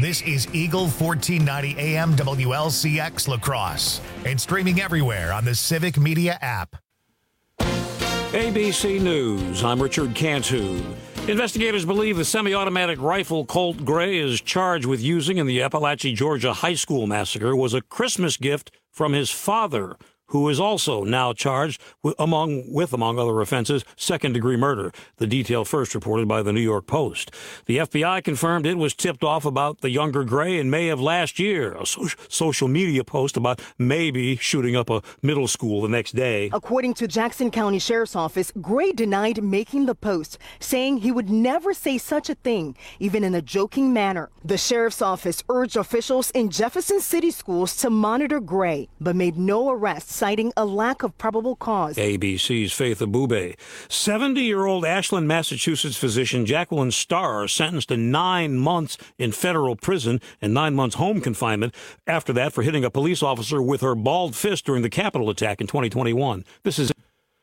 This is Eagle 1490 AM WLCX La Crosse and streaming everywhere on the Civic Media app. ABC News, I'm Richard Cantu. Investigators believe the semi-automatic rifle Colt Gray is charged with using in the Appalachia, Georgia high school massacre was a Christmas gift from his father, who is also now charged with, among other offenses, second-degree murder. The detail first reported by the New York Post. The FBI confirmed it was tipped off about the younger Gray in May of last year. A social media post about maybe shooting up a middle school the next day. According to Jackson County Sheriff's Office, Gray denied making the post, saying he would never say such a thing, even in a joking manner. The Sheriff's Office urged officials in Jefferson City schools to monitor Gray, but made no arrests, citing a lack of probable cause. ABC's Faith Abube. 70-year-old Ashland, Massachusetts physician Jacqueline Starr sentenced to 9 months in federal prison and 9 months home confinement after that for hitting a police officer with her balled fist during the Capitol attack in 2021. This is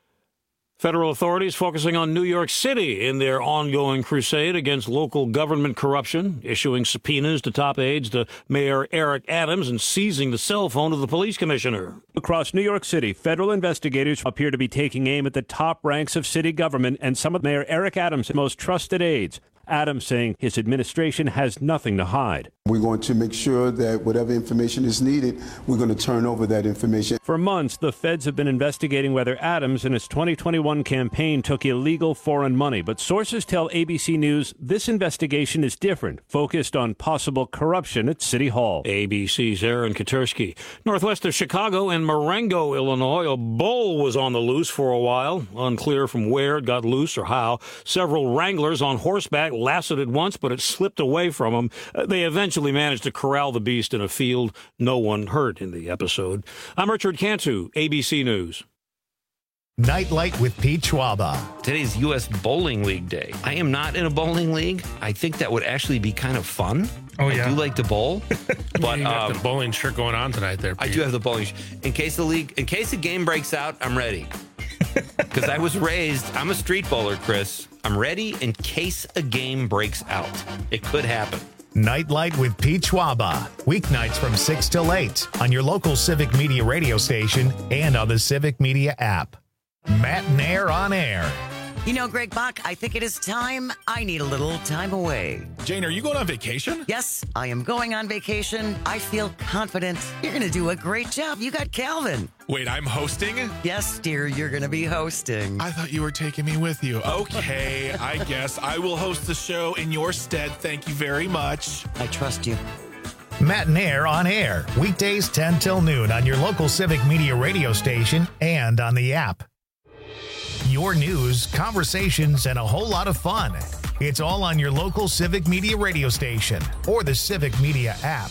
federal authorities focusing on New York City in their ongoing crusade against local government corruption, issuing subpoenas to top aides to Mayor Eric Adams and seizing the cell phone of the police commissioner. Across New York City, federal investigators appear to be taking aim at the top ranks of city government and some of Mayor Eric Adams' most trusted aides. Adams saying his administration has nothing to hide. We're going to make sure that whatever information is needed, we're going to turn over that information. For months, the feds have been investigating whether Adams in his 2021 campaign took illegal foreign money. But sources tell ABC News this investigation is different, focused on possible corruption at City Hall. ABC's Aaron Katersky. Northwest of Chicago in Marengo, Illinois, a bull was on the loose for a while. Unclear from where it got loose or how. Several wranglers on horseback lassoed it once, but it slipped away from them. They eventually managed to corral the beast in a field. No one hurt in the episode. I'm Richard Cantu, ABC News. Nightlight with Pete Schwaba. Today's U.S. Bowling League Day. I am not in a bowling league. I think that would actually be kind of fun. Oh, yeah. I do like to bowl. But you got the bowling shirt going on tonight there, Pete. I do have the bowling shirt. In case the game breaks out, I'm ready. Because I was raised, I'm a street bowler, Chris. I'm ready in case a game breaks out. It could happen. Nightlight with Pete Schwaba. Weeknights from 6 till 8 on your local Civic Media radio station and on the Civic Media app. Matt Nair on air. You know, Greg Bach, I think it is time. I need a little time away. Jane, are you going on vacation? Yes, I am going on vacation. I feel confident. You're going to do a great job. You got Calvin. Wait, I'm hosting? Yes, dear, you're going to be hosting. I thought you were taking me with you. Okay, I guess I will host the show in your stead. Thank you very much. I trust you. Matt Nair on air. Weekdays 10 till noon on your local Civic Media radio station and on the app. Your news, conversations, and a whole lot of fun. It's all on your local Civic Media radio station or the Civic Media app.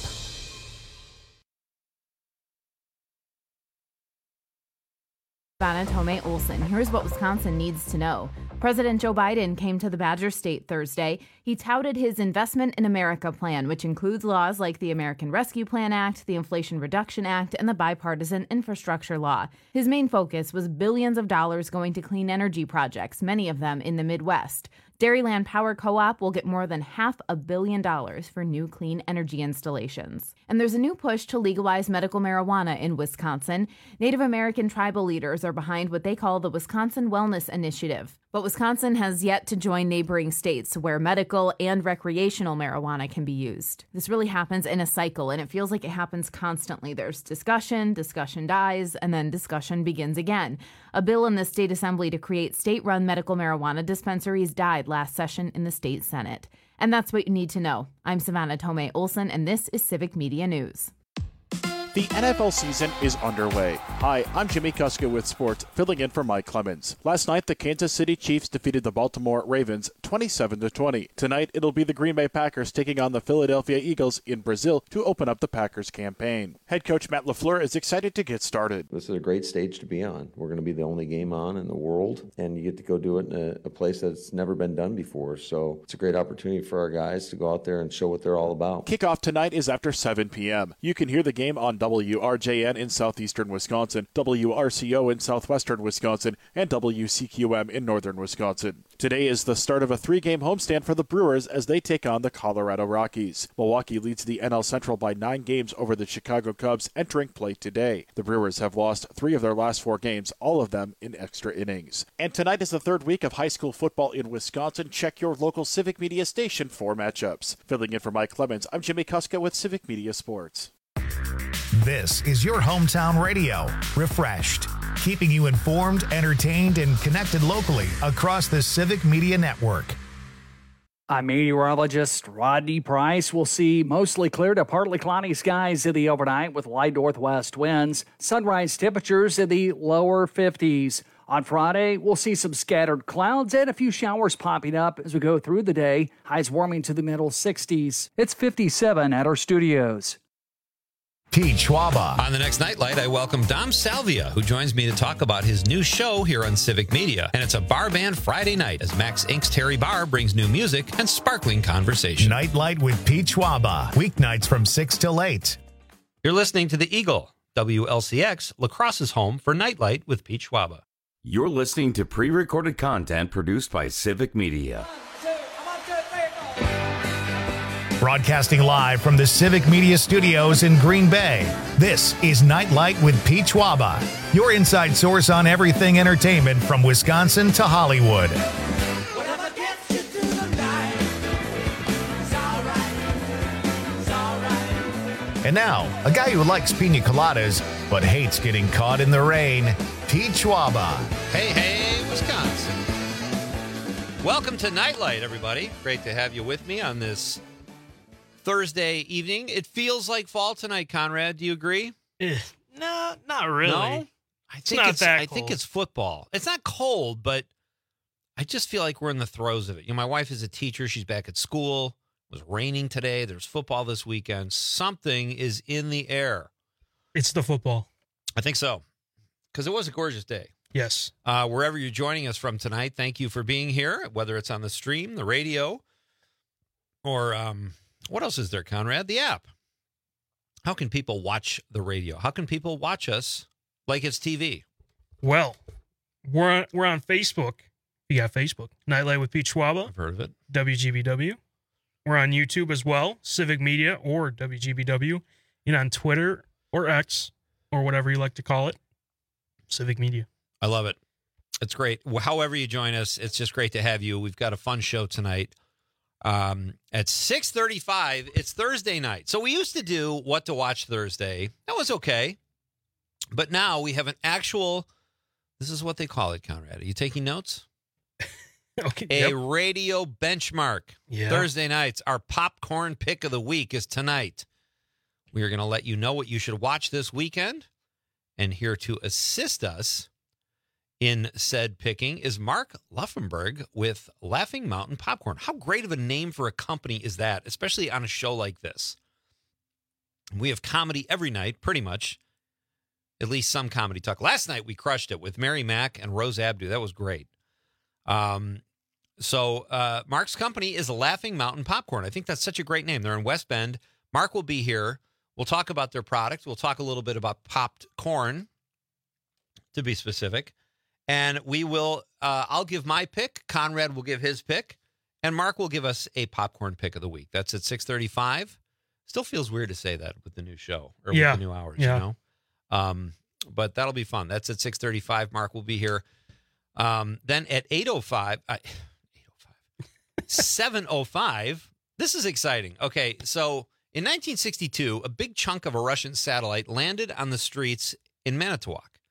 Savannah Tomei Olson. Here's what Wisconsin needs to know. President Joe Biden came to the Badger State Thursday. He touted his Investment in America plan, which includes laws like the American Rescue Plan Act, the Inflation Reduction Act, and the Bipartisan Infrastructure Law. His main focus was billions of dollars going to clean energy projects, many of them in the Midwest. Dairyland Power Co-op will get more than $500 million for new clean energy installations. And there's a new push to legalize medical marijuana in Wisconsin. Native American tribal leaders are behind what they call the Wisconsin Wellness Initiative. But Wisconsin has yet to join neighboring states where medical and recreational marijuana can be used. This really happens in a cycle, and it feels like it happens constantly. There's discussion dies, and then discussion begins again. A bill in the state assembly to create state-run medical marijuana dispensaries died last session in the state Senate. And that's what you need to know. I'm Savannah Tomei Olson, and this is Civic Media News. The NFL season is underway. Hi, I'm Jimmy Kuska with sports, filling in for Mike Clemens. Last night, the Kansas City Chiefs defeated the Baltimore Ravens 27-20. Tonight, it'll be the Green Bay Packers taking on the Philadelphia Eagles in Brazil to open up the Packers campaign. Head coach Matt LaFleur is excited to get started. This is a great stage to be on. We're going to be the only game on in the world, and you get to go do it in a place that's never been done before. So it's a great opportunity for our guys to go out there and show what they're all about. Kickoff tonight is after 7 p.m. You can hear the game on WRJN in southeastern Wisconsin, WRCO in southwestern Wisconsin, and WCQM in northern Wisconsin. Today is the start of a 3-game homestand for the Brewers as they take on the Colorado Rockies. Milwaukee leads the NL Central by 9 games over the Chicago Cubs entering play today. The Brewers have lost 3 of their last 4 games, all of them in extra innings. And tonight is the 3rd week of high school football in Wisconsin. Check your local Civic Media station for matchups. Filling in for Mike Clemens, I'm Jimmy Kuska with Civic Media Sports. This is your hometown radio, refreshed, keeping you informed, entertained, and connected locally across the Civic Media Network. I'm meteorologist Rodney Price. We'll see mostly clear to partly cloudy skies in the overnight with light northwest winds. Sunrise temperatures in the lower 50s. On Friday, we'll see some scattered clouds and a few showers popping up as we go through the day. Highs warming to the middle 60s. It's 57 at our studios. Pete Schwaba. On the next Nightlight, I welcome Dom Salvia, who joins me to talk about his new show here on Civic Media. And it's a bar band Friday night as Max Inc.'s Terry Barr brings new music and sparkling conversation. Nightlight with Pete Schwaba. Weeknights from 6 till 8. You're listening to The Eagle, WLCX, La Crosse's home for Nightlight with Pete Schwaba. You're listening to pre-recorded content produced by Civic Media. Broadcasting live from the Civic Media Studios in Green Bay, this is Nightlight with Pete Schwaba, your inside source on everything entertainment from Wisconsin to Hollywood. And now, a guy who likes pina coladas but hates getting caught in the rain, Pete Schwaba. Hey, Wisconsin. Welcome to Nightlight, everybody. Great to have you with me on this Thursday evening. It feels like fall tonight, Conrad. Do you agree? No, not really. No? I think it's football. It's not cold, but I just feel like we're in the throes of it. You know, my wife is a teacher. She's back at school. It was raining today. There's football this weekend. Something is in the air. It's the football. I think so, because it was a gorgeous day. Yes. Wherever you're joining us from tonight, thank you for being here, whether it's on the stream, the radio, or what else is there, Conrad? The app. How can people watch the radio? How can people watch us like it's TV? Well, we're on Facebook. You got Facebook. Nightlight with Pete Schwaba. I've heard of it. WGBW. We're on YouTube as well. Civic Media or WGBW. And on Twitter or X or whatever you like to call it. Civic Media. I love it. It's great. However you join us, it's just great to have you. We've got a fun show tonight. At 6:35, it's Thursday night. So we used to do What to Watch Thursday. That was okay. But now we have an actual, this is what they call it, Conrad. Are you taking notes? Okay. A radio benchmark. Yeah. Thursday nights, our popcorn pick of the week is tonight. We are going to let you know what you should watch this weekend. And here to assist us in said picking is Mark Luffenberg with Laughing Mountain Popcorn. How great of a name for a company is that, especially on a show like this? We have comedy every night, pretty much. At least some comedy talk. Last night we crushed it with Mary Mack and Rose Abdu. That was great. So Mark's company is Laughing Mountain Popcorn. I think that's such a great name. They're in West Bend. Mark will be here. We'll talk about their product. We'll talk a little bit about popped corn, to be specific. And we will, I'll give my pick. Conrad will give his pick. And Mark will give us a popcorn pick of the week. That's at 6:35. Still feels weird to say that with the new show or with the new hours, you know? But that'll be fun. That's at 6:35. Mark will be here. Then at 7:05, this is exciting. Okay, so in 1962, a big chunk of a Russian satellite landed on the streets in Manitowoc.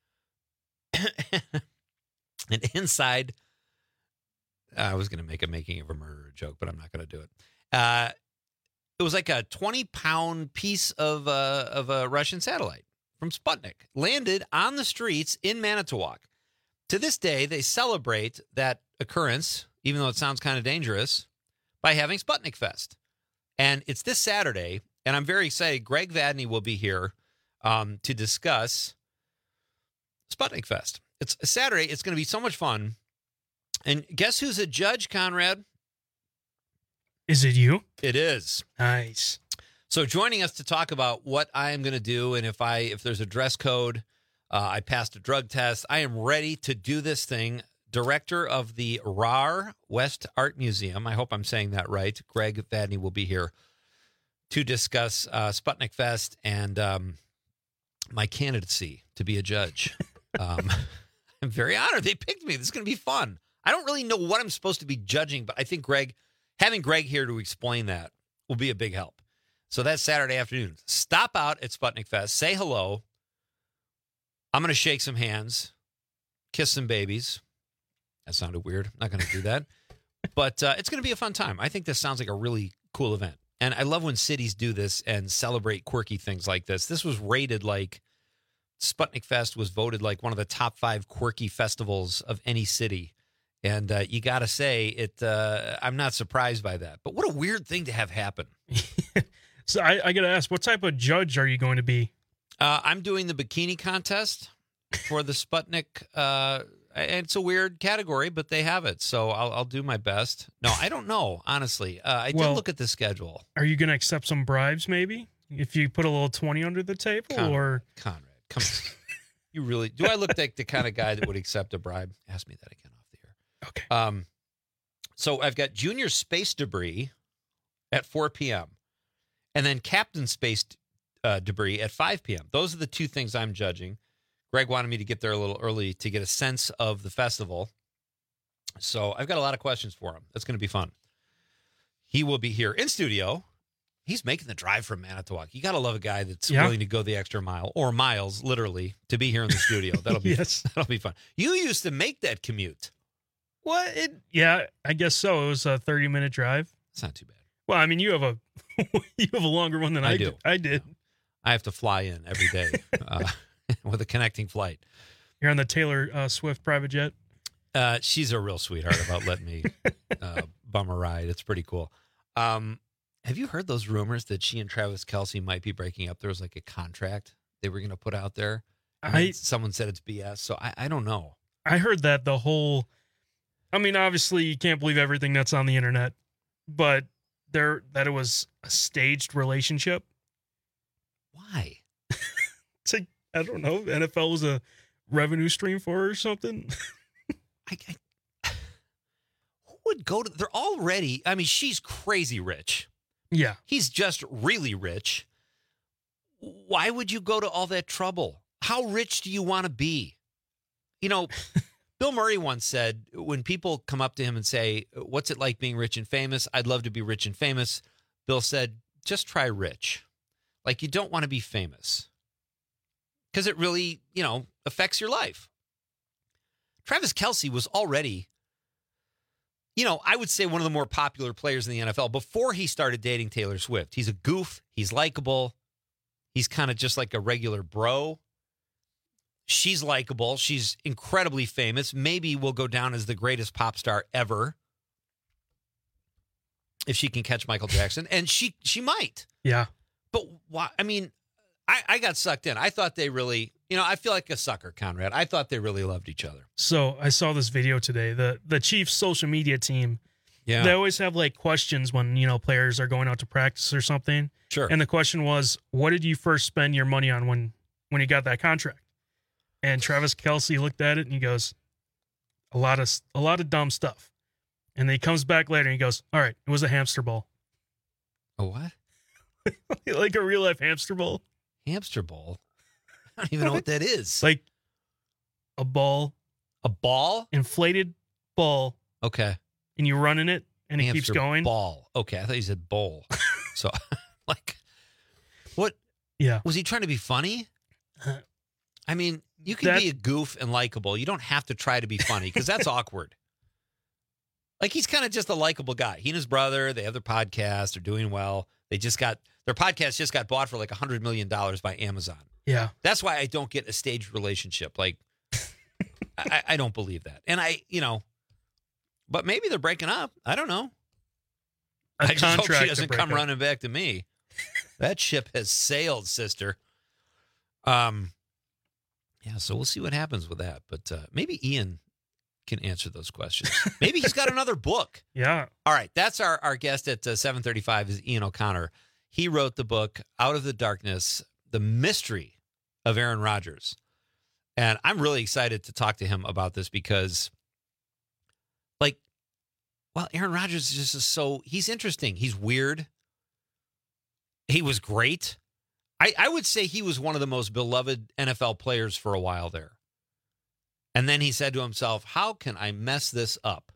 And inside, I was going to make a Making of a Murderer joke, but I'm not going to do it. It was like a 20-pound piece of a Russian satellite from Sputnik, landed on the streets in Manitowoc. To this day, they celebrate that occurrence, even though it sounds kind of dangerous, by having Sputnik Fest. And it's this Saturday, and I'm very excited. Greg Vadney will be here to discuss Sputnik Fest. It's Saturday. It's going to be so much fun. And guess who's a judge, Conrad? Is it you? It is. Nice. So joining us to talk about what I am going to do, and if there's a dress code, I passed a drug test, I am ready to do this thing director of the RAR West Art Museum. I hope I'm saying that right. Greg Vadney will be here to discuss Sputnik Fest and my candidacy to be a judge. I'm very honored they picked me. This is going to be fun. I don't really know what I'm supposed to be judging, but I think having Greg here to explain that will be a big help. So that's Saturday afternoon. Stop out at Sputnik Fest. Say hello. I'm going to shake some hands, kiss some babies. That sounded weird. I'm not going to do that. But it's going to be a fun time. I think this sounds like a really cool event. And I love when cities do this and celebrate quirky things like this. This was rated like Sputnik Fest was voted like one of the top 5 quirky festivals of any city. And you got to say, I'm not surprised by that. But what a weird thing to have happen. So I got to ask, what type of judge are you going to be? I'm doing the bikini contest for the Sputnik. It's a weird category, but they have it. So I'll do my best. No, I don't know, honestly. I did look at the schedule. Are you going to accept some bribes, maybe? If you put a little 20 under the table? Conrad, come on. You really, do I look like the kind of guy that would accept a bribe? Ask me that again off the air. Okay. So I've got junior space debris at 4 p.m. and then captain space debris at 5 p.m. Those are the 2 things I'm judging. Greg wanted me to get there a little early to get a sense of the festival. So I've got a lot of questions for him. That's going to be fun. He will be here in studio. He's making the drive from Manitowoc. You got to love a guy that's willing to go the extra mile, or miles, literally, to be here in the studio. That'll be that'll be fun. You used to make that commute. What? Yeah, I guess so. It was a 30-minute drive. It's not too bad. Well, I mean, you have a longer one than I do. I did. I have to fly in every day with a connecting flight. You're on the Taylor Swift private jet? She's a real sweetheart about letting me bum a ride. It's pretty cool. Have you heard those rumors that she and Travis Kelce might be breaking up? There was like a contract they were going to put out there. Someone said it's BS, so I don't know. I heard that I mean, obviously you can't believe everything that's on the internet, but that it was a staged relationship. Why? It's like, I don't know, NFL was a revenue stream for her or something. Who would go to, they're already, I mean, she's crazy rich. Yeah. He's just really rich. Why would you go to all that trouble? How rich do you want to be? You know, Bill Murray once said, when people come up to him and say, what's it like being rich and famous? I'd love to be rich and famous. Bill said, just try rich. Like, you don't want to be famous because it really, affects your life. Travis Kelce was already, I would say one of the more popular players in the NFL before he started dating Taylor Swift. He's a goof. He's likable. He's kind of just like a regular bro. She's likable. She's incredibly famous. Maybe will go down as the greatest pop star ever if she can catch Michael Jackson. And she might. Yeah. But why? I mean, I got sucked in. I thought they really, I feel like a sucker, Conrad. I thought they really loved each other. So I saw this video today. The Chiefs social media team, they always have like questions when, players are going out to practice or something. Sure. And the question was, what did you first spend your money on when you got that contract? And Travis Kelce looked at it and he goes, a lot of dumb stuff. And then he comes back later and he goes, all right, it was a hamster ball. A what? Like a real life hamster ball. Hamster ball? I don't even know what that is. Like a ball. A ball? Inflated ball. Okay. And you run in it and hamster it keeps going. Ball. Okay. I thought you said bowl. So, like, what? Yeah. Was he trying to be funny? I mean, you can be a goof and likable. You don't have to try to be funny because that's awkward. Like, he's kind of just a likable guy. He and his brother, they have their podcast. They're doing well. Their podcast just got bought for like $100 million by Amazon. Yeah. That's why I don't get a staged relationship. Like, I don't believe that. And but maybe they're breaking up. I don't know. I just hope she doesn't come running back to me. That ship has sailed, sister. Yeah, so we'll see what happens with that. But maybe Ian can answer those questions. Maybe he's got another book. Yeah. All right. That's our guest at 7:35 is Ian O'Connor. He wrote the book Out of the Darkness, The Mystery of Aaron Rodgers. And I'm really excited to talk to him about this because Well, Aaron Rodgers is just he's interesting. He's weird. He was great. I would say he was one of the most beloved NFL players for a while there. And then he said to himself, how can I mess this up?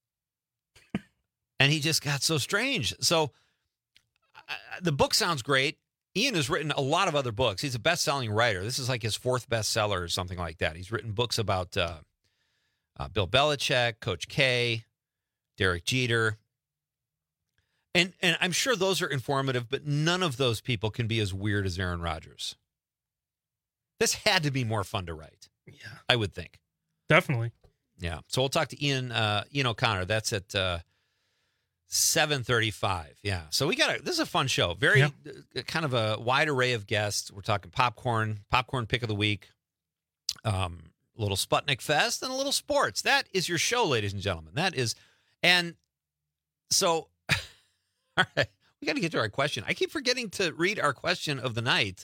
And he just got so strange. So the book sounds great. Ian has written a lot of other books. He's a best-selling writer. This is like his 4th bestseller or something like that. He's written books about Bill Belichick, Coach K, Derek Jeter. And I'm sure those are informative, but none of those people can be as weird as Aaron Rodgers. This had to be more fun to write. Yeah. I would think. Definitely. Yeah. So we'll talk to Ian O'Connor. That's at 7:35. Yeah. So this is a fun show. Very kind of a wide array of guests. We're talking popcorn pick of the week, a little Sputnik Fest, and a little sports. That is your show, ladies and gentlemen. That is, and so, all right, we got to get to our question. I keep forgetting to read our question of the night.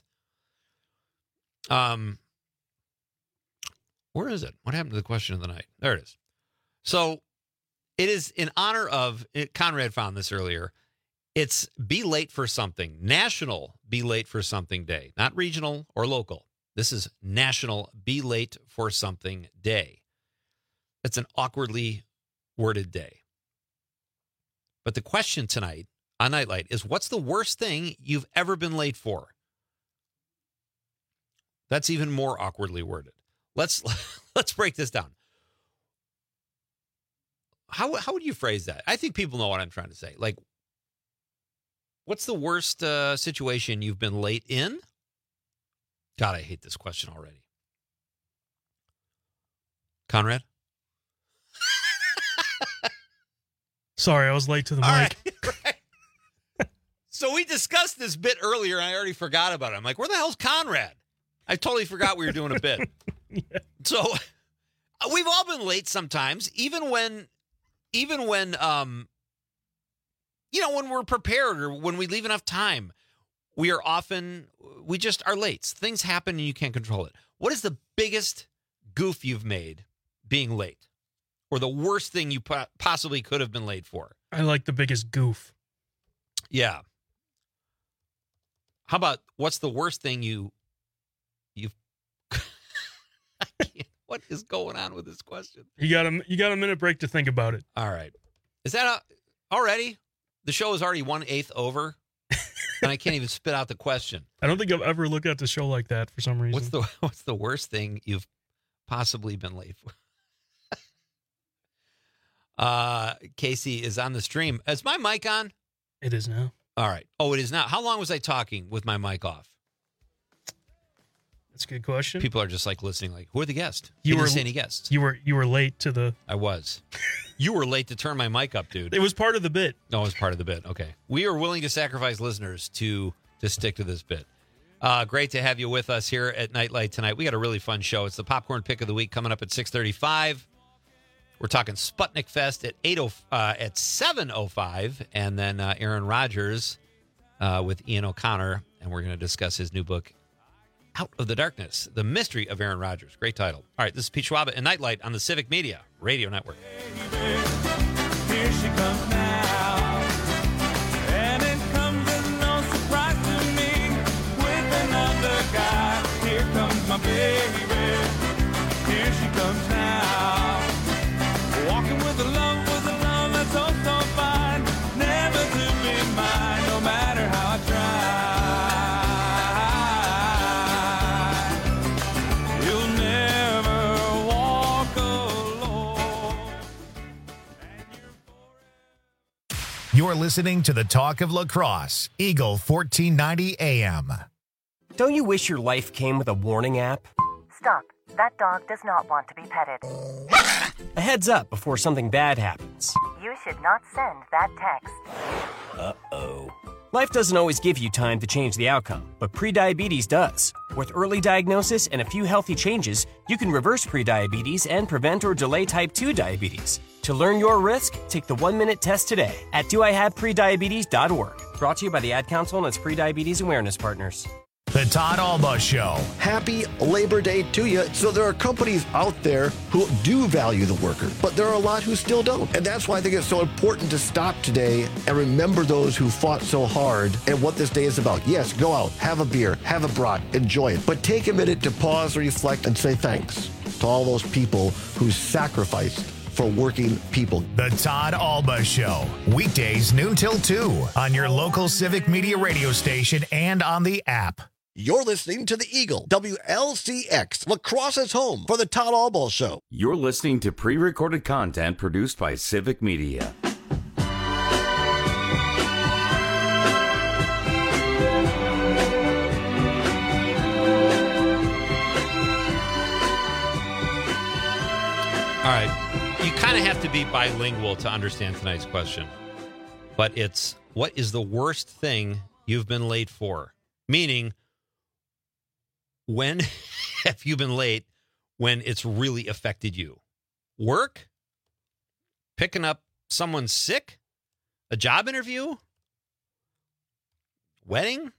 Where is it? What happened to the question of the night? There it is. So it is in honor of, Conrad found this earlier, it's Be Late for Something, National Be Late for Something Day, not regional or local. This is National Be Late for Something Day. It's an awkwardly worded day. But the question tonight on Nightlight is, what's the worst thing you've ever been late for? That's even more awkwardly worded. Let's break this down. How would you phrase that? I think people know what I'm trying to say. Like, what's the worst situation you've been late in? God, I hate this question already. Conrad? Sorry, I was late to the mic. Right. So we discussed this bit earlier, and I already forgot about it. I'm like, where the hell's Conrad? I totally forgot we were doing a bit. Yeah. So we've all been late sometimes, even when when we're prepared or when we leave enough time, we just are late. Things happen and you can't control it. What is the biggest goof you've made being late, or the worst thing you possibly could have been late for? I like the biggest goof. Yeah. How about what's the worst thing you've what is going on with this question? You got a minute break to think about it. All right. Is that already? The show is already 1/8 over, and I can't even spit out the question. I don't think I've ever looked at the show like that for some reason. What's the worst thing you've possibly been late for? Casey is on the stream. Is my mic on? It is now. All right. Oh, it is now. How long was I talking with my mic off? That's a good question. People are just like listening, like, who are the guests? You didn't say any guests. You were late to the. I was. You were late to turn my mic up, dude. It was part of the bit. No, it was part of the bit. Okay. We are willing to sacrifice listeners to stick to this bit. Great to have you with us here at Nightlight tonight. We got a really fun show. It's the Popcorn Pick of the Week coming up at 6:35. We're talking Sputnik Fest at 7:05, and then Aaron Rodgers with Ian O'Connor, and we're going to discuss his new book, Out of the Darkness, The Mystery of Aaron Rodgers. Great title. All right, this is Pete Schwab and Nightlight on the Civic Media Radio Network. Here she comes now, and it comes as no surprise to me, with another guy. Here comes my baby, here she comes now, walking with a love that's so fine, never to be mine, no matter how I try. You'll never walk alone. You're listening to the Talk of Lacrosse, Eagle 1490 AM. Don't you wish your life came with a warning app? Stop. That dog does not want to be petted. A heads up before something bad happens. You should not send that text. Uh-oh. Life doesn't always give you time to change the outcome, but prediabetes does. With early diagnosis and a few healthy changes, you can reverse prediabetes and prevent or delay type 2 diabetes. To learn your risk, take the 1-minute test today at doihaveprediabetes.org. Brought to you by the Ad Council and its prediabetes awareness partners. The The Todd Alba Show. Happy Labor Day to you. So there are companies out there who do value the worker, but there are a lot who still don't. And that's why I think it's so important to stop today and remember those who fought so hard and what this day is about. Yes, go out, have a beer, have a brat, enjoy it. But take a minute to pause, reflect, and say thanks to all those people who sacrificed for working people. The Todd Alba Show. Weekdays noon till 2 on your local Civic Media radio station and on the app. You're listening to the Eagle, WLCX, Lacrosse's home for the Todd Alba Show. You're listening to pre-recorded content produced by Civic Media. All right. You kind of have to be bilingual to understand tonight's question. But it's, what is the worst thing you've been late for? Meaning, when have you been late when it's really affected you? Work? Picking up someone sick? A job interview? Wedding?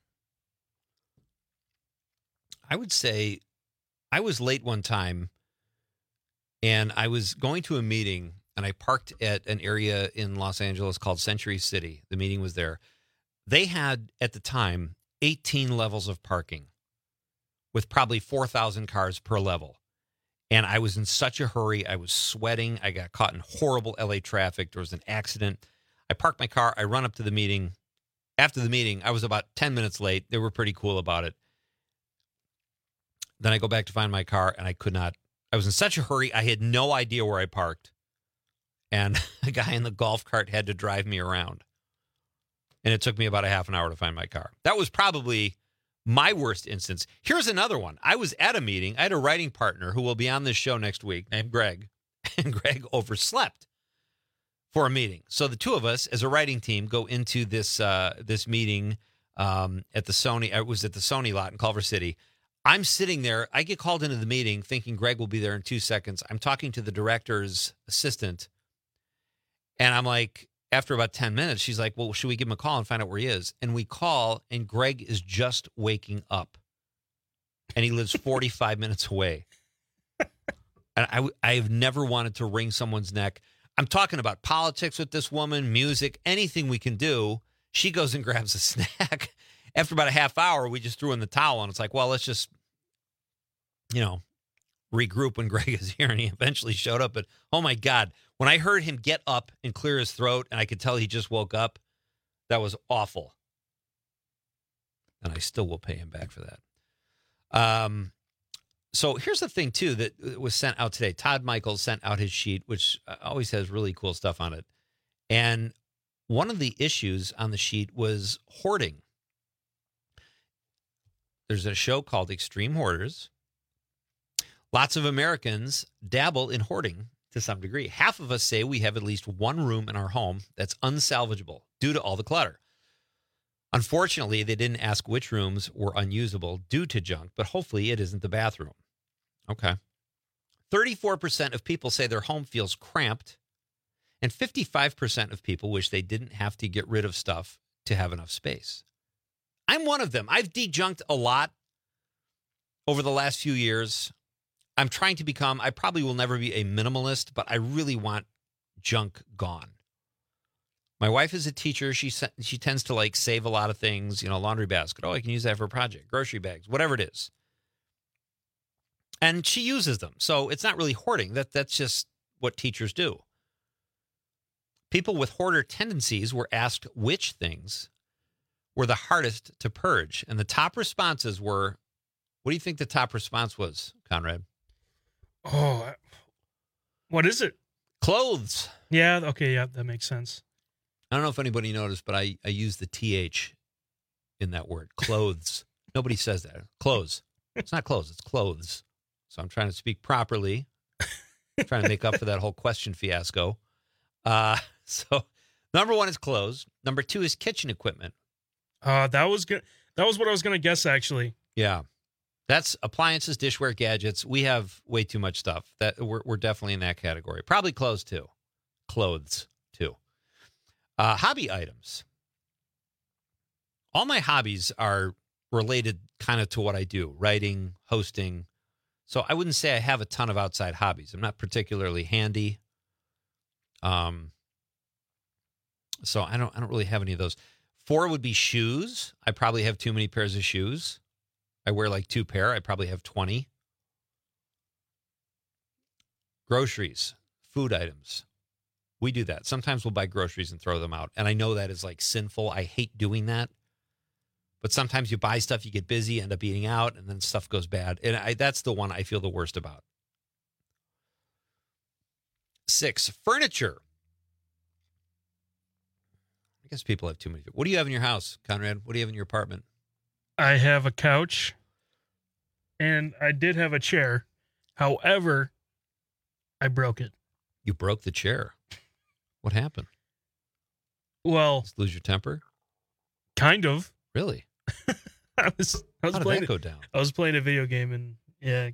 I would say I was late one time. And I was going to a meeting, and I parked at an area in Los Angeles called Century City. The meeting was there. They had, at the time, 18 levels of parking with probably 4,000 cars per level. And I was in such a hurry. I was sweating. I got caught in horrible LA traffic. There was an accident. I parked my car. I run up to the meeting. After the meeting, I was about 10 minutes late. They were pretty cool about it. Then I go back to find my car, and I could not. I was in such a hurry, I had no idea where I parked. And the guy in the golf cart had to drive me around. And it took me about a half an hour to find my car. That was probably my worst instance. Here's another one. I was at a meeting. I had a writing partner who will be on this show next week named Greg. And Greg overslept for a meeting. So the two of us as a writing team go into this this meeting at the Sony. It was at the Sony lot in Culver City. I'm sitting there. I get called into the meeting thinking Greg will be there in 2 seconds. I'm talking to the director's assistant. And I'm like, after about 10 minutes, she's like, well, should we give him a call and find out where he is? And we call, and Greg is just waking up. And he lives 45 minutes away. And I've never wanted to wring someone's neck. I'm talking about politics with this woman, music, anything we can do. She goes and grabs a snack. After about a half hour, we just threw in the towel, and it's like, well, let's just, regroup when Greg is here. And he eventually showed up. But, oh, my God, when I heard him get up and clear his throat, and I could tell he just woke up, that was awful. And I still will pay him back for that. So here's the thing, too, that was sent out today. Todd Michaels sent out his sheet, which always has really cool stuff on it. And one of the issues on the sheet was hoarding. There's a show called Extreme Hoarders. Lots of Americans dabble in hoarding to some degree. Half of us say we have at least one room in our home that's unsalvageable due to all the clutter. Unfortunately, they didn't ask which rooms were unusable due to junk, but hopefully it isn't the bathroom. Okay. 34% of people say their home feels cramped, and 55% of people wish they didn't have to get rid of stuff to have enough space. I'm one of them. I've dejunked a lot over the last few years. I'm trying to become, I probably will never be a minimalist, but I really want junk gone. My wife is a teacher. She tends to save a lot of things, laundry basket. Oh, I can use that for a project, grocery bags, whatever it is. And she uses them. So it's not really hoarding. That's just what teachers do. People with hoarder tendencies were asked which things were the hardest to purge. And the top responses were, what do you think the top response was, Conrad? Oh, what is it? Clothes. Yeah, okay, yeah, that makes sense. I don't know if anybody noticed, but I use the TH in that word, clothes. Nobody says that. Clothes. It's not clothes, it's clothes. So I'm trying to speak properly, trying to make up for that whole question fiasco. So number one is clothes. Number two is kitchen equipment. That was good. That was what I was going to guess, actually. Yeah. That's appliances, dishware, gadgets. We have way too much stuff. That we're definitely in that category. Probably clothes too. Hobby items. All my hobbies are related kind of to what I do, writing, hosting. So I wouldn't say I have a ton of outside hobbies. I'm not particularly handy. So I don't really have any of those. 4 would be shoes. I probably have too many pairs of shoes. I wear like 2 pair. I probably have 20. Groceries, food items. We do that. Sometimes we'll buy groceries and throw them out. And I know that is like sinful. I hate doing that. But sometimes you buy stuff, you get busy, end up eating out, and then stuff goes bad. And that's the one I feel the worst about. 6, furniture. I guess people have too many. What do you have in your house, Conrad? What do you have in your apartment? I have a couch, and I did have a chair. However, I broke it. You broke the chair. What happened? Well, just lose your temper? Kind of. Really? I was How did playing that go down? I was playing a video game, and yeah.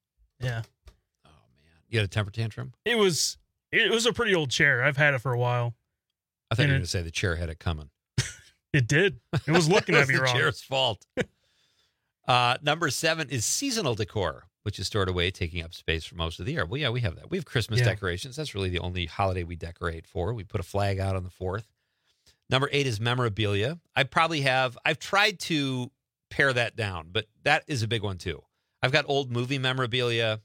You had a temper tantrum? It was a pretty old chair. I've had it for a while. I thought you were going to say the chair had it coming. It did. It was looking at me the wrong. Chair's fault. Number 7 is seasonal decor, which is stored away, taking up space for most of the year. Well, yeah, we have that. We have Christmas decorations. That's really the only holiday we decorate for. We put a flag out on the 4th. Number 8 is memorabilia. I've tried to pare that down, but that is a big one too. I've got old movie memorabilia.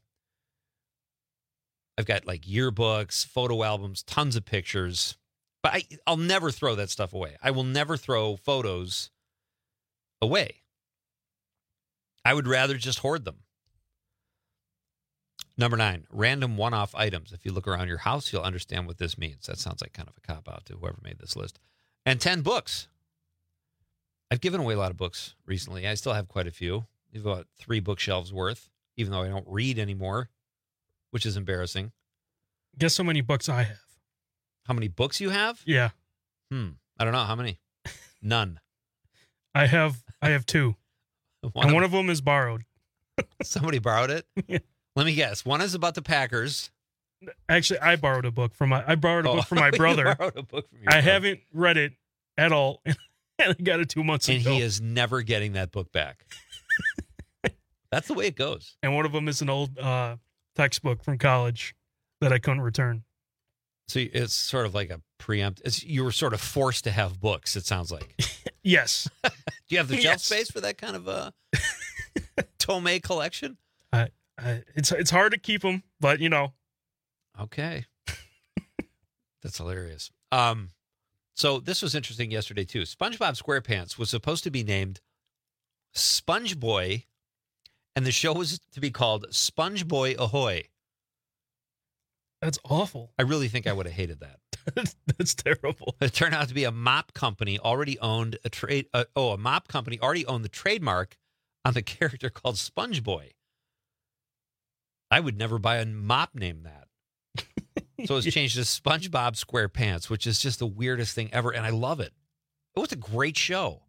I've got like yearbooks, photo albums, tons of pictures. But I'll never throw that stuff away. I will never throw photos away. I would rather just hoard them. Number 9, random one-off items. If you look around your house, you'll understand what this means. That sounds like kind of a cop-out to whoever made this list. And 10 books. I've given away a lot of books recently. I still have quite a few. I have about 3 bookshelves worth, even though I don't read anymore, which is embarrassing. Guess how many books I have? How many books you have? Yeah. I don't know. How many? None. I have 2. One of them is borrowed. Somebody borrowed it? Yeah. Let me guess. One is about the Packers. Actually, I borrowed a book from my brother. You borrowed a book from your I brother. haven't read it at all. And I got it 2 months ago. And he is never getting that book back. That's the way it goes. And one of them is an old textbook from college that I couldn't return. So it's sort of like a preempt. You were sort of forced to have books, it sounds like. Yes. Do you have the shelf space for that kind of a Tomei collection? It's hard to keep them, but Okay. That's hilarious. So this was interesting yesterday, too. SpongeBob SquarePants was supposed to be named Sponge Boy, and the show was to be called Sponge Boy Ahoy. That's awful. I really think I would have hated that. That's terrible. It turned out to be a mop company already owned a mop company already owned the trademark on the character called Sponge Boy. I would never buy a mop named that. So it's changed to SpongeBob SquarePants, which is just the weirdest thing ever, and I love it. It was a great show.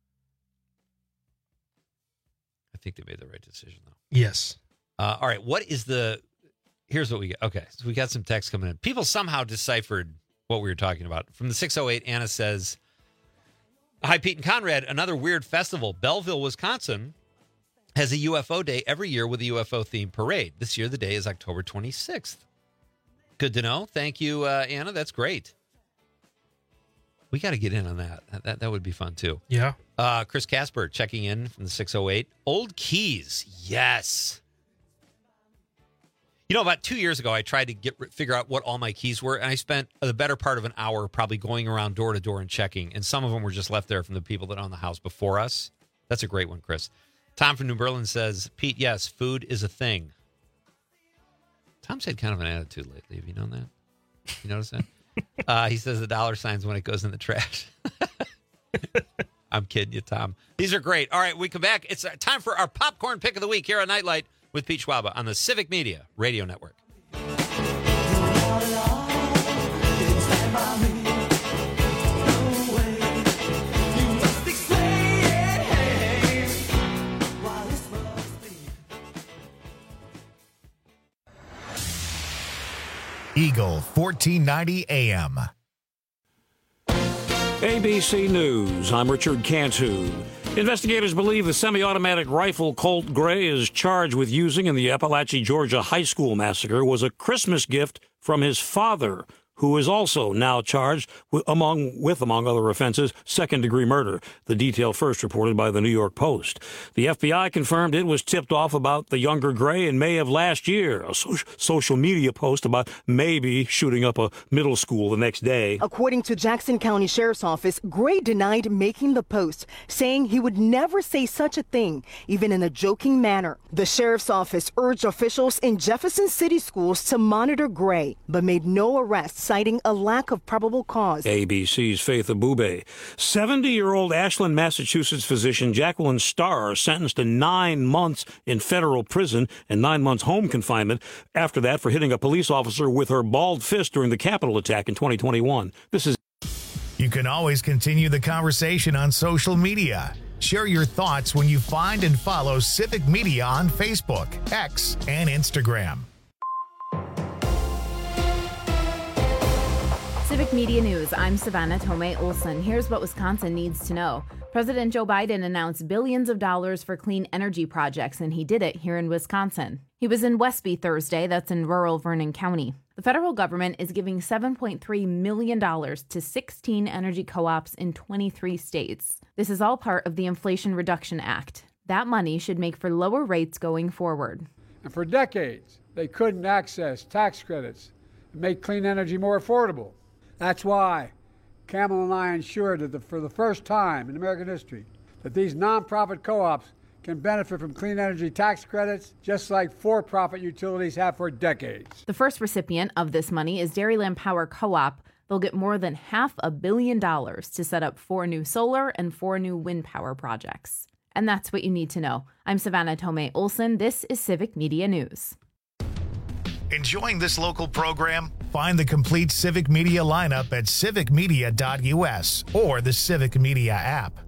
I think they made the right decision, though. Yes. All right, here's what we get. Okay, so we got some text coming in. People somehow deciphered what we were talking about. From the 608, Anna says, "Hi, Pete and Conrad. Another weird festival. Belleville, Wisconsin has a UFO day every year with a UFO-themed parade. This year, the day is October 26th. Good to know. Thank you, Anna. That's great. We got to get in on that. That would be fun, too. Yeah. Chris Casper checking in from the 608. Old keys. Yes. About 2 years ago, I tried to figure out what all my keys were, and I spent the better part of an hour probably going around door to door and checking, and some of them were just left there from the people that owned the house before us. That's a great one, Chris. Tom from New Berlin says, Pete, yes, food is a thing. Tom's had kind of an attitude lately. Have you known that? You notice that? He says the dollar signs when it goes in the trash. I'm kidding you, Tom. These are great. All right, we come back. It's time for our popcorn pick of the week here on Nightlight with Pete Schwaba on the Civic Media Radio Network. Eagle 1490 AM. ABC News. I'm Richard Cantu. Investigators believe the semi-automatic rifle Colt Gray is charged with using in the Appalachia, Georgia high school massacre was a Christmas gift from his father, who is also now charged with, among other offenses, second-degree murder. The detail first reported by the New York Post. The FBI confirmed it was tipped off about the younger Gray in May of last year. A social media post about maybe shooting up a middle school the next day. According to Jackson County Sheriff's Office, Gray denied making the post, saying he would never say such a thing, even in a joking manner. The Sheriff's Office urged officials in Jefferson City schools to monitor Gray, but made no arrests, citing a lack of probable cause. ABC's Faith Abube. 70-year-old Ashland, Massachusetts physician Jacqueline Starr sentenced to 9 months in federal prison and 9 months home confinement after that for hitting a police officer with her balled fist during the Capitol attack in 2021. You can always continue the conversation on social media. Share your thoughts when you find and follow Civic Media on Facebook, X, and Instagram. Civic Media News, I'm Savannah Tomei Olson. Here's what Wisconsin needs to know. President Joe Biden announced billions of dollars for clean energy projects, and he did it here in Wisconsin. He was in Westby Thursday, that's in rural Vernon County. The federal government is giving $7.3 million to 16 energy co-ops in 23 states. This is all part of the Inflation Reduction Act. That money should make for lower rates going forward. And for decades, they couldn't access tax credits and make clean energy more affordable. That's why Camel and I ensured that for the first time in American history that these nonprofit co-ops can benefit from clean energy tax credits just like for-profit utilities have for decades. The first recipient of this money is Dairyland Power Co-op. They'll get more than $500 million to set up 4 new solar and 4 new wind power projects. And that's what you need to know. I'm Savannah Tomei Olson. This is Civic Media News. Enjoying this local program? Find the complete Civic Media lineup at civicmedia.us or the Civic Media app.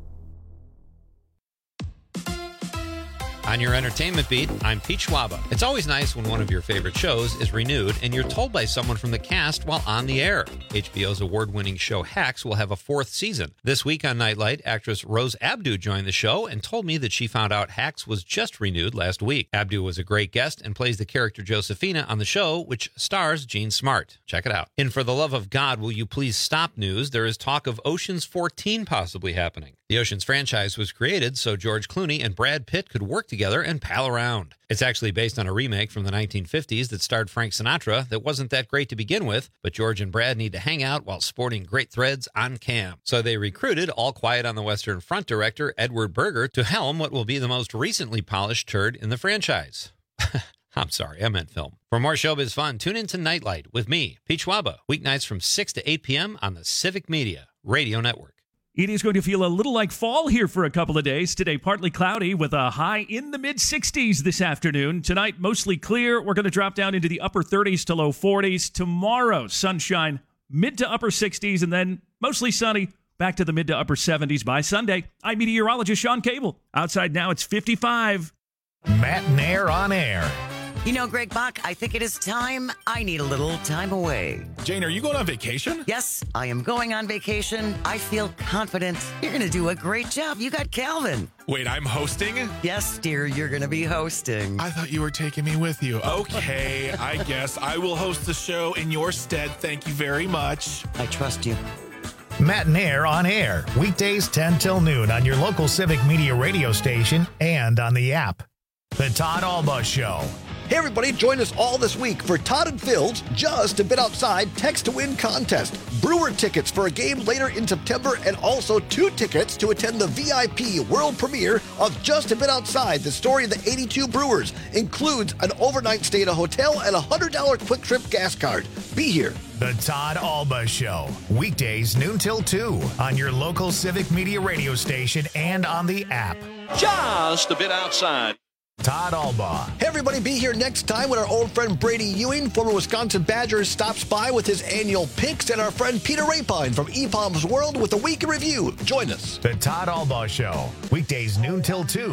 On your entertainment beat, I'm Pete Schwaba. It's always nice when one of your favorite shows is renewed and you're told by someone from the cast while on the air. HBO's award-winning show Hacks will have a 4th season. This week on Nightlight, actress Rose Abdu joined the show and told me that she found out Hacks was just renewed last week. Abdu was a great guest and plays the character Josephina on the show, which stars Jean Smart. Check it out. In For the Love of God, Will You Please Stop news, there is talk of Ocean's 14 possibly happening. The Ocean's franchise was created so George Clooney and Brad Pitt could work together and pal around. It's actually based on a remake from the 1950s that starred Frank Sinatra that wasn't that great to begin with, but George and Brad need to hang out while sporting great threads on cam. So they recruited All Quiet on the Western Front director Edward Berger to helm what will be the most recently polished turd in the franchise. I'm sorry, I meant film. For more showbiz fun, tune in to Nightlight with me, Pete Schwaba, weeknights from 6 to 8 p.m. on the Civic Media Radio Network. It is going to feel a little like fall here for a couple of days. Today, partly cloudy with a high in the mid-60s this afternoon. Tonight, mostly clear. We're going to drop down into the upper 30s to low 40s. Tomorrow, sunshine, mid to upper 60s, and then mostly sunny, back to the mid to upper 70s by Sunday. I'm meteorologist Sean Cable. Outside now, it's 55. Matt and Air on Air. You know, Greg Bach, I think it is time. I need a little time away. Jane, are you going on vacation? Yes, I am going on vacation. I feel confident. You're going to do a great job. You got Calvin. Wait, I'm hosting? Yes, dear, you're going to be hosting. I thought you were taking me with you. Okay, I guess I will host the show in your stead. Thank you very much. I trust you. Matt and Air on Air. Weekdays 10 till noon on your local Civic Media radio station and on the app. The Todd Alba Show. Hey everybody, join us all this week for Todd and Phil's Just a Bit Outside Text to Win contest. Brewer tickets for a game later in September and also 2 tickets to attend the VIP world premiere of Just a Bit Outside, the story of the 82 Brewers. Includes an overnight stay at a hotel and a $100 quick trip gas card. Be here. The Todd Alba Show. Weekdays noon till 2 on your local Civic Media radio station and on the app. Just a Bit Outside. Todd Alba. Hey everybody, be here next time when our old friend Brady Ewing, former Wisconsin Badger, stops by with his annual picks, and our friend Peter Rapine from EPOM's World with a week in review. Join us. The Todd Alba Show. Weekdays noon till 2.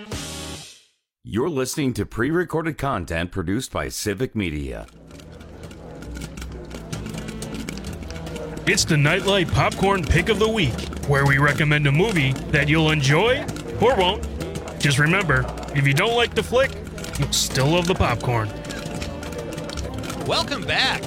You're listening to pre-recorded content produced by Civic Media. It's the Nightlight Popcorn Pick of the Week, where we recommend a movie that you'll enjoy Or won't. Just remember, if you don't like the flick, you'll still love the popcorn. Welcome back.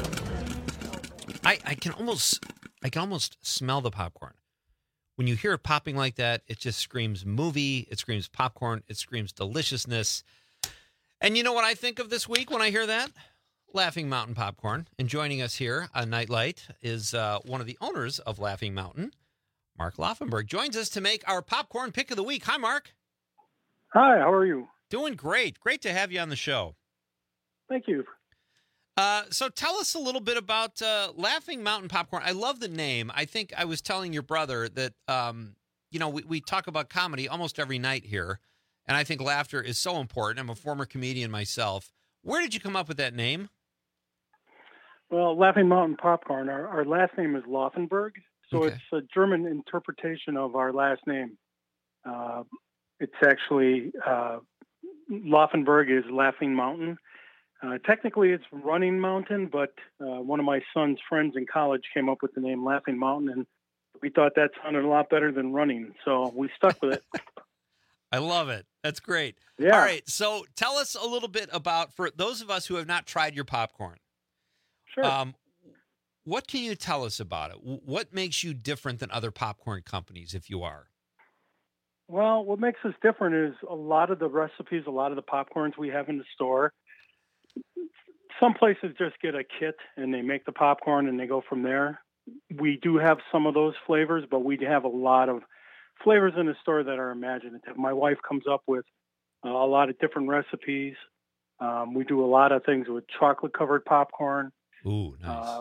I can almost smell the popcorn. When you hear it popping like that, it just screams movie, it screams popcorn, it screams deliciousness. And you know what I think of this week when I hear that? Laughing Mountain Popcorn. And joining us here on Nightlight is one of the owners of Laughing Mountain, Mark Laufenberg, joins us to make our popcorn pick of the week. Hi, Mark. Hi, how are you? Doing great. Great to have you on the show. Thank you. So tell us a little bit about Laughing Mountain Popcorn. I love the name. I think I was telling your brother that, we talk about comedy almost every night here, and I think laughter is so important. I'm a former comedian myself. Where did you come up with that name? Well, Laughing Mountain Popcorn, our last name is Laufenberg, so It's a German interpretation of our last name. It's actually, Laufenberg is Laughing Mountain. Technically, it's Running Mountain, but one of my son's friends in college came up with the name Laughing Mountain, and we thought that sounded a lot better than running, so we stuck with it. I love it. That's great. Yeah. All right, so tell us a little bit about, for those of us who have not tried your popcorn, sure. What can you tell us about it? What makes you different than other popcorn companies, if you are? Well, what makes us different is a lot of the recipes, a lot of the popcorns we have in the store. Some places just get a kit and they make the popcorn and they go from there. We do have some of those flavors, but we have a lot of flavors in the store that are imaginative. My wife comes up with a lot of different recipes. We do a lot of things with chocolate-covered popcorn. Ooh, nice.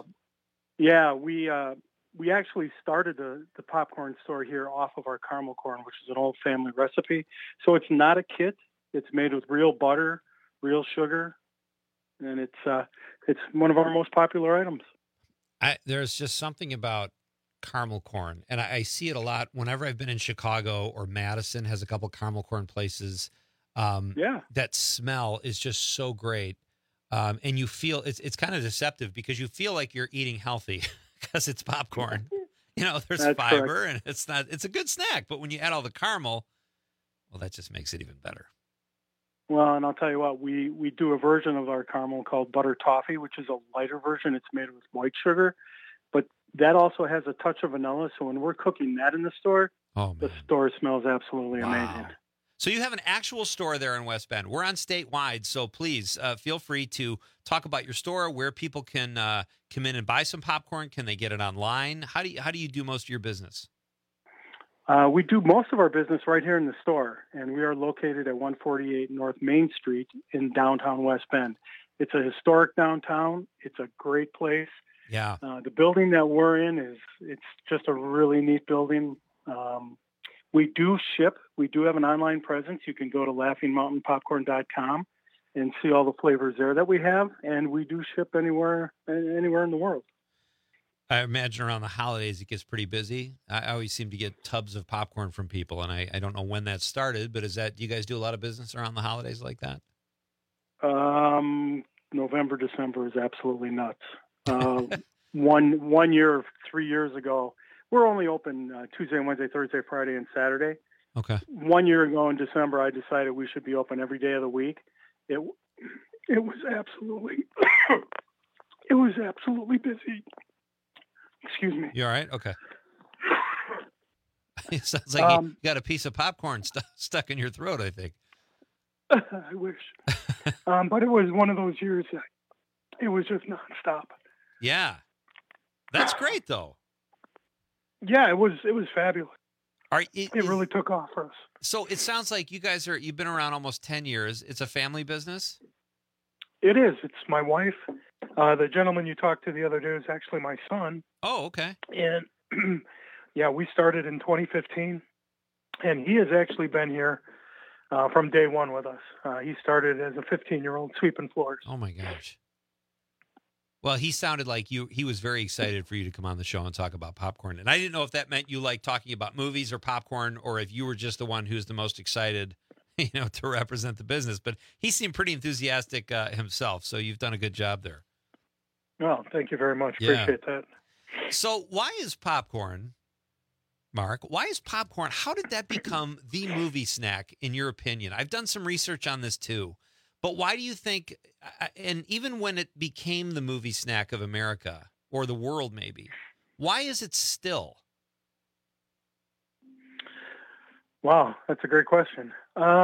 We actually started the popcorn store here off of our caramel corn, which is an old family recipe. So it's not a kit. It's made with real butter, real sugar, and it's one of our most popular items. There's just something about caramel corn, and I see it a lot whenever I've been in Chicago, or Madison has a couple caramel corn places. That smell is just so great, and you feel it's kind of deceptive because you feel like you're eating healthy because it's popcorn. There's That's fiber, correct. and it's a good snack. But when you add all the caramel, well, that just makes it even better. Well, and I'll tell you what, we do a version of our caramel called butter toffee, which is a lighter version. It's made with white sugar, but that also has a touch of vanilla. So when we're cooking that in the store, the store smells absolutely amazing. So you have an actual store there in West Bend. We're on statewide, so please feel free to talk about your store, where people can come in and buy some popcorn. Can they get it online? How do you do most of your business? We do most of our business right here in the store, and we are located at 148 North Main Street in downtown West Bend. It's a historic downtown. It's a great place. Yeah. The building that we're in it's just a really neat building. We do ship. We do have an online presence. You can go to laughingmountainpopcorn.com and see all the flavors there that we have, and we do ship anywhere in the world. I imagine around the holidays it gets pretty busy. I always seem to get tubs of popcorn from people, and I don't know when that started, but do you guys do a lot of business around the holidays like that? November, December is absolutely nuts. One year, 3 years ago, we're only open Tuesday, Wednesday, Thursday, Friday, and Saturday. Okay. 1 year ago in December, I decided we should be open every day of the week. It was absolutely it was absolutely busy. Excuse me. You all right? Okay. It sounds like you got a piece of popcorn stuck in your throat, I think. I wish. But it was one of those years that it was just nonstop. Yeah. That's great, though. Yeah, it was fabulous. It really took off for us. So it sounds like you've been around almost 10 years. It's a family business? It is. It's my wife. The gentleman you talked to the other day is actually my son. Oh, okay. And yeah, we started in 2015, and he has actually been here from day one with us. He started as a 15-year-old sweeping floors. Oh my gosh. Well, he sounded like he was very excited for you to come on the show and talk about popcorn. And I didn't know if that meant you like talking about movies or popcorn, or if you were just the one who's the most excited, to represent the business. But he seemed pretty enthusiastic himself, so you've done a good job there. Well, thank you very much. Yeah. Appreciate that. So why is popcorn Mark, why is popcorn, how did that become the movie snack, in your opinion? I've done some research on this too, but why do you think, and even when it became the movie snack of America, or the world maybe, why is it still? Wow, that's a great question.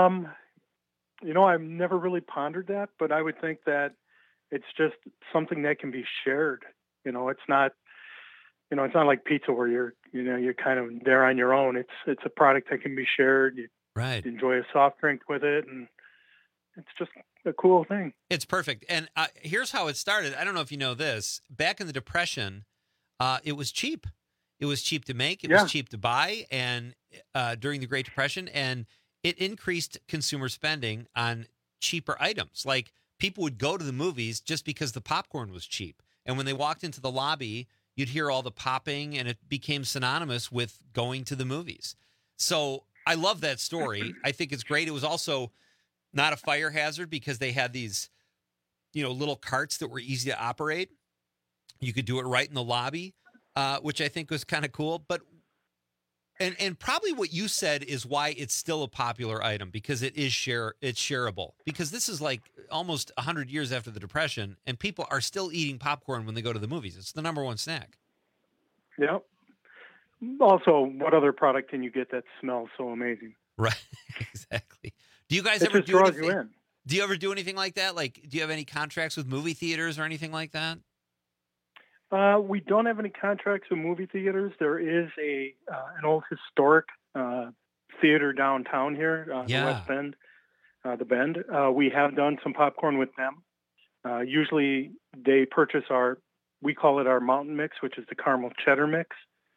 I've never really pondered that, but I would think that it's just something that can be shared. It's not like pizza where you're kind of there on your own. It's a product that can be shared. You enjoy a soft drink with it, and it's just a cool thing. It's perfect. And here's how it started. I don't know if you know this. Back in the Depression, it was cheap. It was cheap to make. It was cheap to buy, and during the Great Depression, and it increased consumer spending on cheaper items. Like, people would go to the movies just because the popcorn was cheap. And when they walked into the lobby, you'd hear all the popping, and it became synonymous with going to the movies. So I love that story. I think it's great. It was also not a fire hazard because they had these, little carts that were easy to operate. You could do it right in the lobby, which I think was kind of cool. But and probably what you said is why it's still a popular item, because it's shareable. Because this is like almost 100 years after the Depression, and people are still eating popcorn when they go to the movies. It's the number one snack. Yep. Also, what other product can you get that smells so amazing? Right. Exactly. Do you guys it ever just do draws anything? you in. Do you ever do anything like that? Like, do you have any contracts with movie theaters or anything like that? We don't have any contracts with movie theaters. There is an old historic theater downtown here, the West Bend, the Bend. We have done some popcorn with them. Usually they purchase we call it our mountain mix, which is the caramel cheddar mix.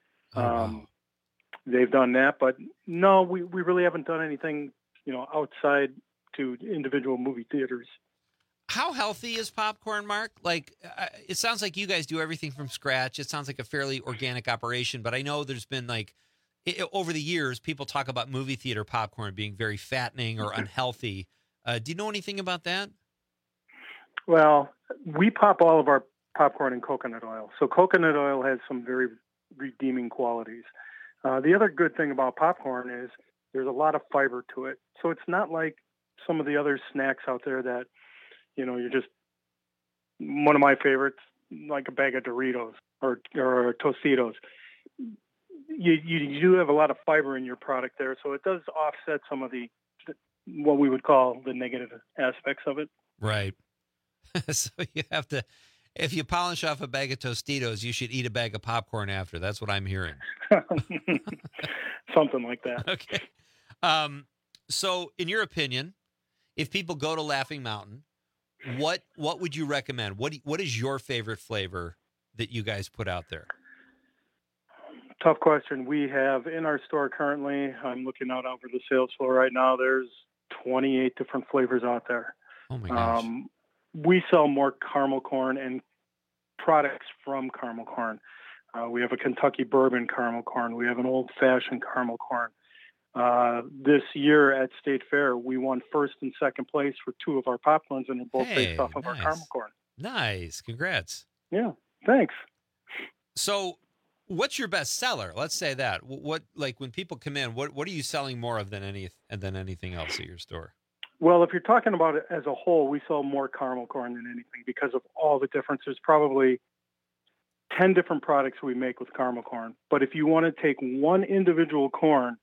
They've done that, but no, we really haven't done anything, outside to individual movie theaters. How healthy is popcorn, Mark? Like, it sounds like you guys do everything from scratch. It sounds like a fairly organic operation, but I know there's been over the years, people talk about movie theater popcorn being very fattening or unhealthy. Do you know anything about that? Well, we pop all of our popcorn in coconut oil. So coconut oil has some very redeeming qualities. The other good thing about popcorn is there's a lot of fiber to it. So it's not like some of the other snacks out there that, you're just, one of my favorites, like a bag of Doritos or Tostitos. You do have a lot of fiber in your product there, so it does offset some of what we would call the negative aspects of it. Right. So you have to, if you polish off a bag of Tostitos, you should eat a bag of popcorn after. That's what I'm hearing. Something like that. Okay. So in your opinion, if people go to Laughing Mountain, what would you recommend? What is your favorite flavor that you guys put out there? Tough question. We have in our store currently, I'm looking out over the sales floor right now, there's 28 different flavors out there. Oh my gosh. We sell more caramel corn and products from caramel corn. We have a Kentucky bourbon caramel corn. We have an old-fashioned caramel corn. This year at State Fair, we won first and second place for two of our popcorns, and they're both based off of our caramel corn. Nice. Congrats. Yeah. Thanks. So what's your best seller? Let's say that. What, like, when people come in, what are you selling more of than anything else at your store? Well, if you're talking about it as a whole, we sell more caramel corn than anything because of all the difference. There's probably 10 different products we make with caramel corn. But if you want to take one individual corn,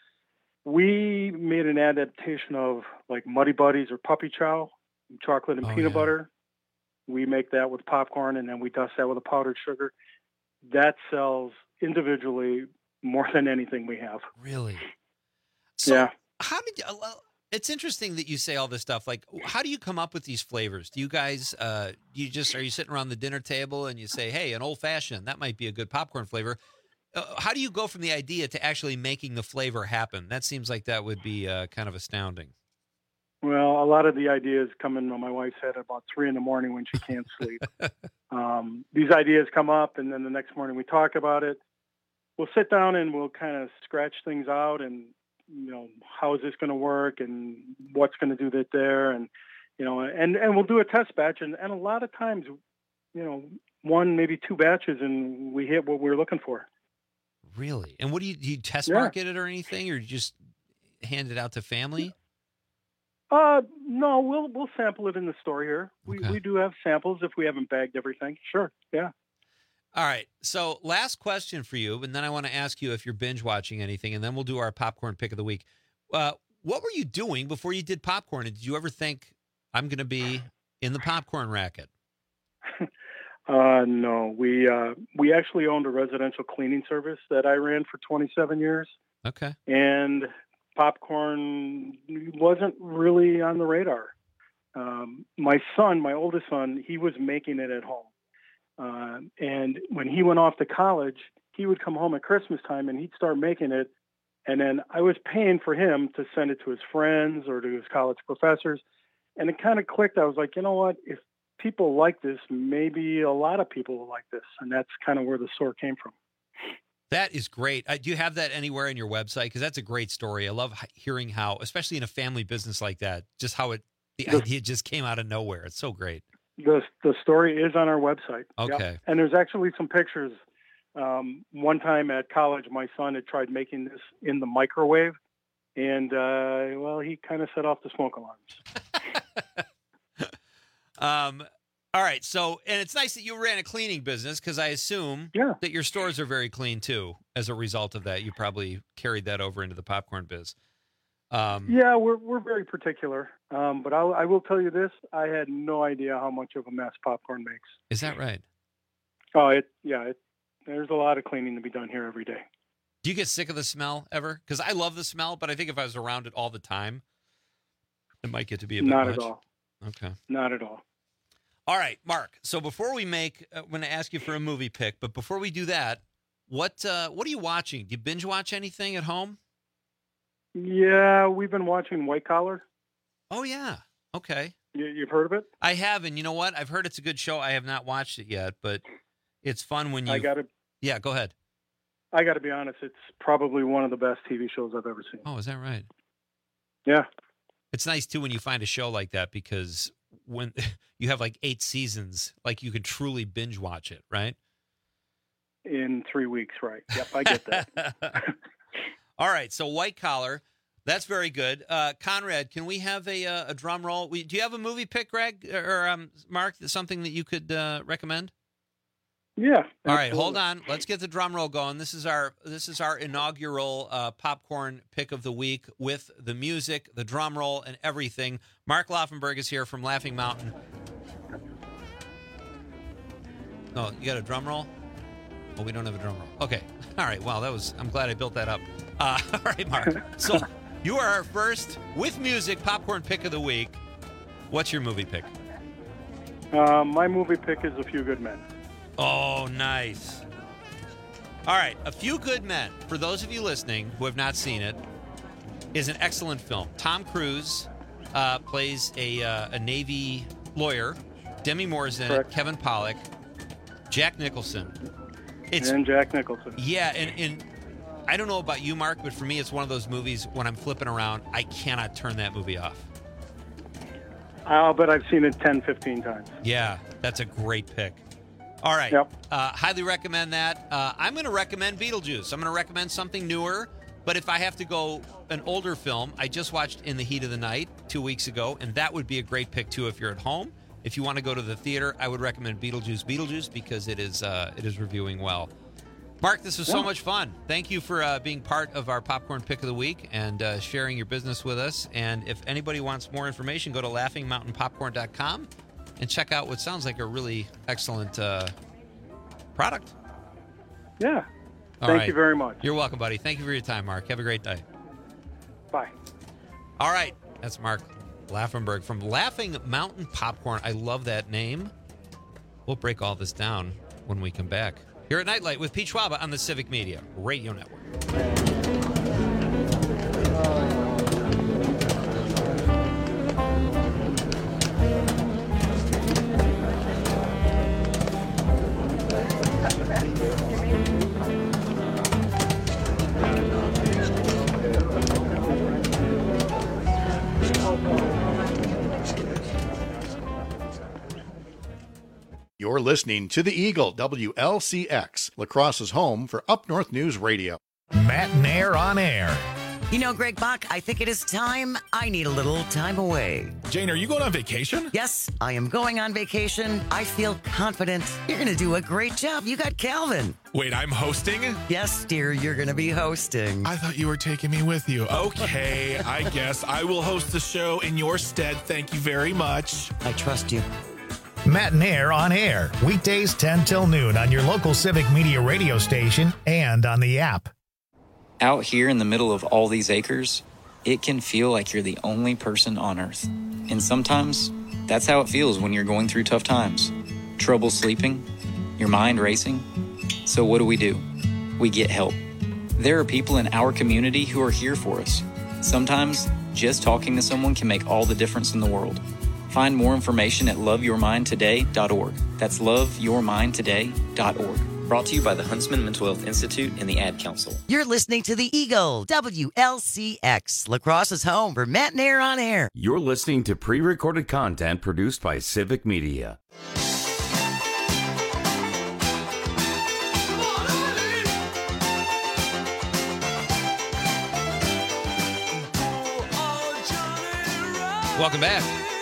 we made an adaptation of like Muddy Buddies or Puppy Chow, chocolate and peanut butter. We make that with popcorn, and then we dust that with a powdered sugar. That sells individually more than anything we have. Really? So yeah. How did you, it's interesting that you say all this stuff. Like, how do you come up with these flavors? Do you guys, are you sitting around the dinner table and you say, hey, an old fashioned, that might be a good popcorn flavor? How do you go from the idea to actually making the flavor happen? That seems like that would be kind of astounding. Well, a lot of the ideas come in my wife's head about 3 a.m. when she can't sleep. These ideas come up, and then the next morning we talk about it. We'll sit down and we'll kind of scratch things out, and how is this going to work, and what's going to do that there, and and we'll do a test batch, and a lot of times, 1, maybe 2 batches, and we hit what we're looking for. Really? And what do you test market it or anything, or you just hand it out to family? No, we'll sample it in the store here. We do have samples if we haven't bagged everything. Sure, yeah. All right. So last question for you, and then I want to ask you if you're binge watching anything, and then we'll do our popcorn pick of the week. What were you doing before you did popcorn? And did you ever think, I'm going to be in the popcorn racket? No. We actually owned a residential cleaning service that I ran for 27 years. Okay. And popcorn wasn't really on the radar. My oldest son, he was making it at home. And when he went off to college, he would come home at Christmas time and he'd start making it. And then I was paying for him to send it to his friends or to his college professors. And it kind of clicked. I was like, you know what? If people like this, maybe a lot of people will like this. And that's kind of where the store came from. That is great. Do you have that anywhere in your website? Because that's a great story. I love hearing how, especially in a family business like that, just how the idea just came out of nowhere. It's so great. The story is on our website. Okay. Yep. And there's actually some pictures. One time at college, my son had tried making this in the microwave, and he kind of set off the smoke alarms. All right. So, and it's nice that you ran a cleaning business, because I assume that your stores are very clean too. As a result of that, you probably carried that over into the popcorn biz. Yeah, we're very particular. But I will tell you this: I had no idea how much of a mess popcorn makes. Is that right? Oh, there's a lot of cleaning to be done here every day. Do you get sick of the smell ever? Because I love the smell, but I think if I was around it all the time, it might get to be a bit Not much. at all. Okay. Not at all. All right, Mark. So before we I'm going to ask you for a movie pick, but before we do that, what are you watching? Do you binge watch anything at home? Yeah, we've been watching White Collar. Oh, yeah. Okay. You've heard of it? I have, and you know what? I've heard it's a good show. I have not watched it yet, but it's fun when you... Yeah, go ahead. I got to be honest, it's probably one of the best TV shows I've ever seen. Oh, is that right? Yeah. It's nice, too, when you find a show like that, because when you have like 8 seasons, like you could truly binge watch it, right? In 3 weeks, right. Yep, I get that. All right, so White Collar, that's very good. Conrad, can we have a drum roll? Do you have a movie pick, Greg, or Mark, something that you could recommend? Yeah. All right, hold on. Let's get the drum roll going. This is our inaugural popcorn pick of the week with the music, the drum roll, and everything. Mark Laufenberg is here from Laughing Mountain. Oh, you got a drum roll? Oh, we don't have a drum roll. Okay. All right. Well, I'm glad I built that up. All right, Mark. So you are our first, with music, popcorn pick of the week. What's your movie pick? My movie pick is A Few Good Men. Oh, nice. All right. A Few Good Men, for those of you listening who have not seen it, is an excellent film. Tom Cruise plays a Navy lawyer. Demi Moore's in it. Kevin Pollak. Jack Nicholson. And Jack Nicholson. Yeah, and I don't know about you, Mark, but for me, it's one of those movies when I'm flipping around, I cannot turn that movie off. But I've seen it 10, 15 times. Yeah, that's a great pick. All right. Yep. Highly recommend that. I'm going to recommend Beetlejuice. I'm going to recommend something newer, but if I have to go an older film, I just watched In the Heat of the Night 2 weeks ago, and that would be a great pick, too, if you're at home. If you want to go to the theater, I would recommend Beetlejuice because it is reviewing well. Mark, this was so much fun. Thank you for being part of our Popcorn Pick of the Week and sharing your business with us. And if anybody wants more information, go to laughingmountainpopcorn.com and check out what sounds like a really excellent product. Yeah. Thank you very much. You're welcome, buddy. Thank you for your time, Mark. Have a great day. Bye. All right. That's Mark Laufenberg from Laughing Mountain Popcorn. I love that name. We'll break all this down when we come back. Here at Nightlight with Pete Schwaba on the Civic Media Radio Network. You're listening to the Eagle, WLCX, La Crosse's home for Up North News Radio. Matt Nair on air. You know, Greg Bach, I think it is time. I need a little time away. Jane, are you going on vacation? Yes, I am going on vacation. I feel confident. You're going to do a great job. You got Calvin. Wait, I'm hosting? Yes, dear, you're going to be hosting. I thought you were taking me with you. Okay, I guess I will host the show in your stead. Thank you very much. I trust you. Matt Nair on air. Weekdays 10 till noon on your local Civic Media radio station and on the app. Out here in the middle of all these acres, it can feel like you're the only person on Earth. And sometimes, that's how it feels when you're going through tough times. Trouble sleeping, your mind racing. So what do? We get help. There are people in our community who are here for us. Sometimes, just talking to someone can make all the difference in the world. Find more information at loveyourmindtoday.org. That's loveyourmindtoday.org. Brought to you by the Huntsman Mental Health Institute and the Ad Council. You're listening to the Eagle, WLCX, La Crosse's home for Matt Nair on air. You're listening to pre-recorded content produced by Civic Media. Welcome back.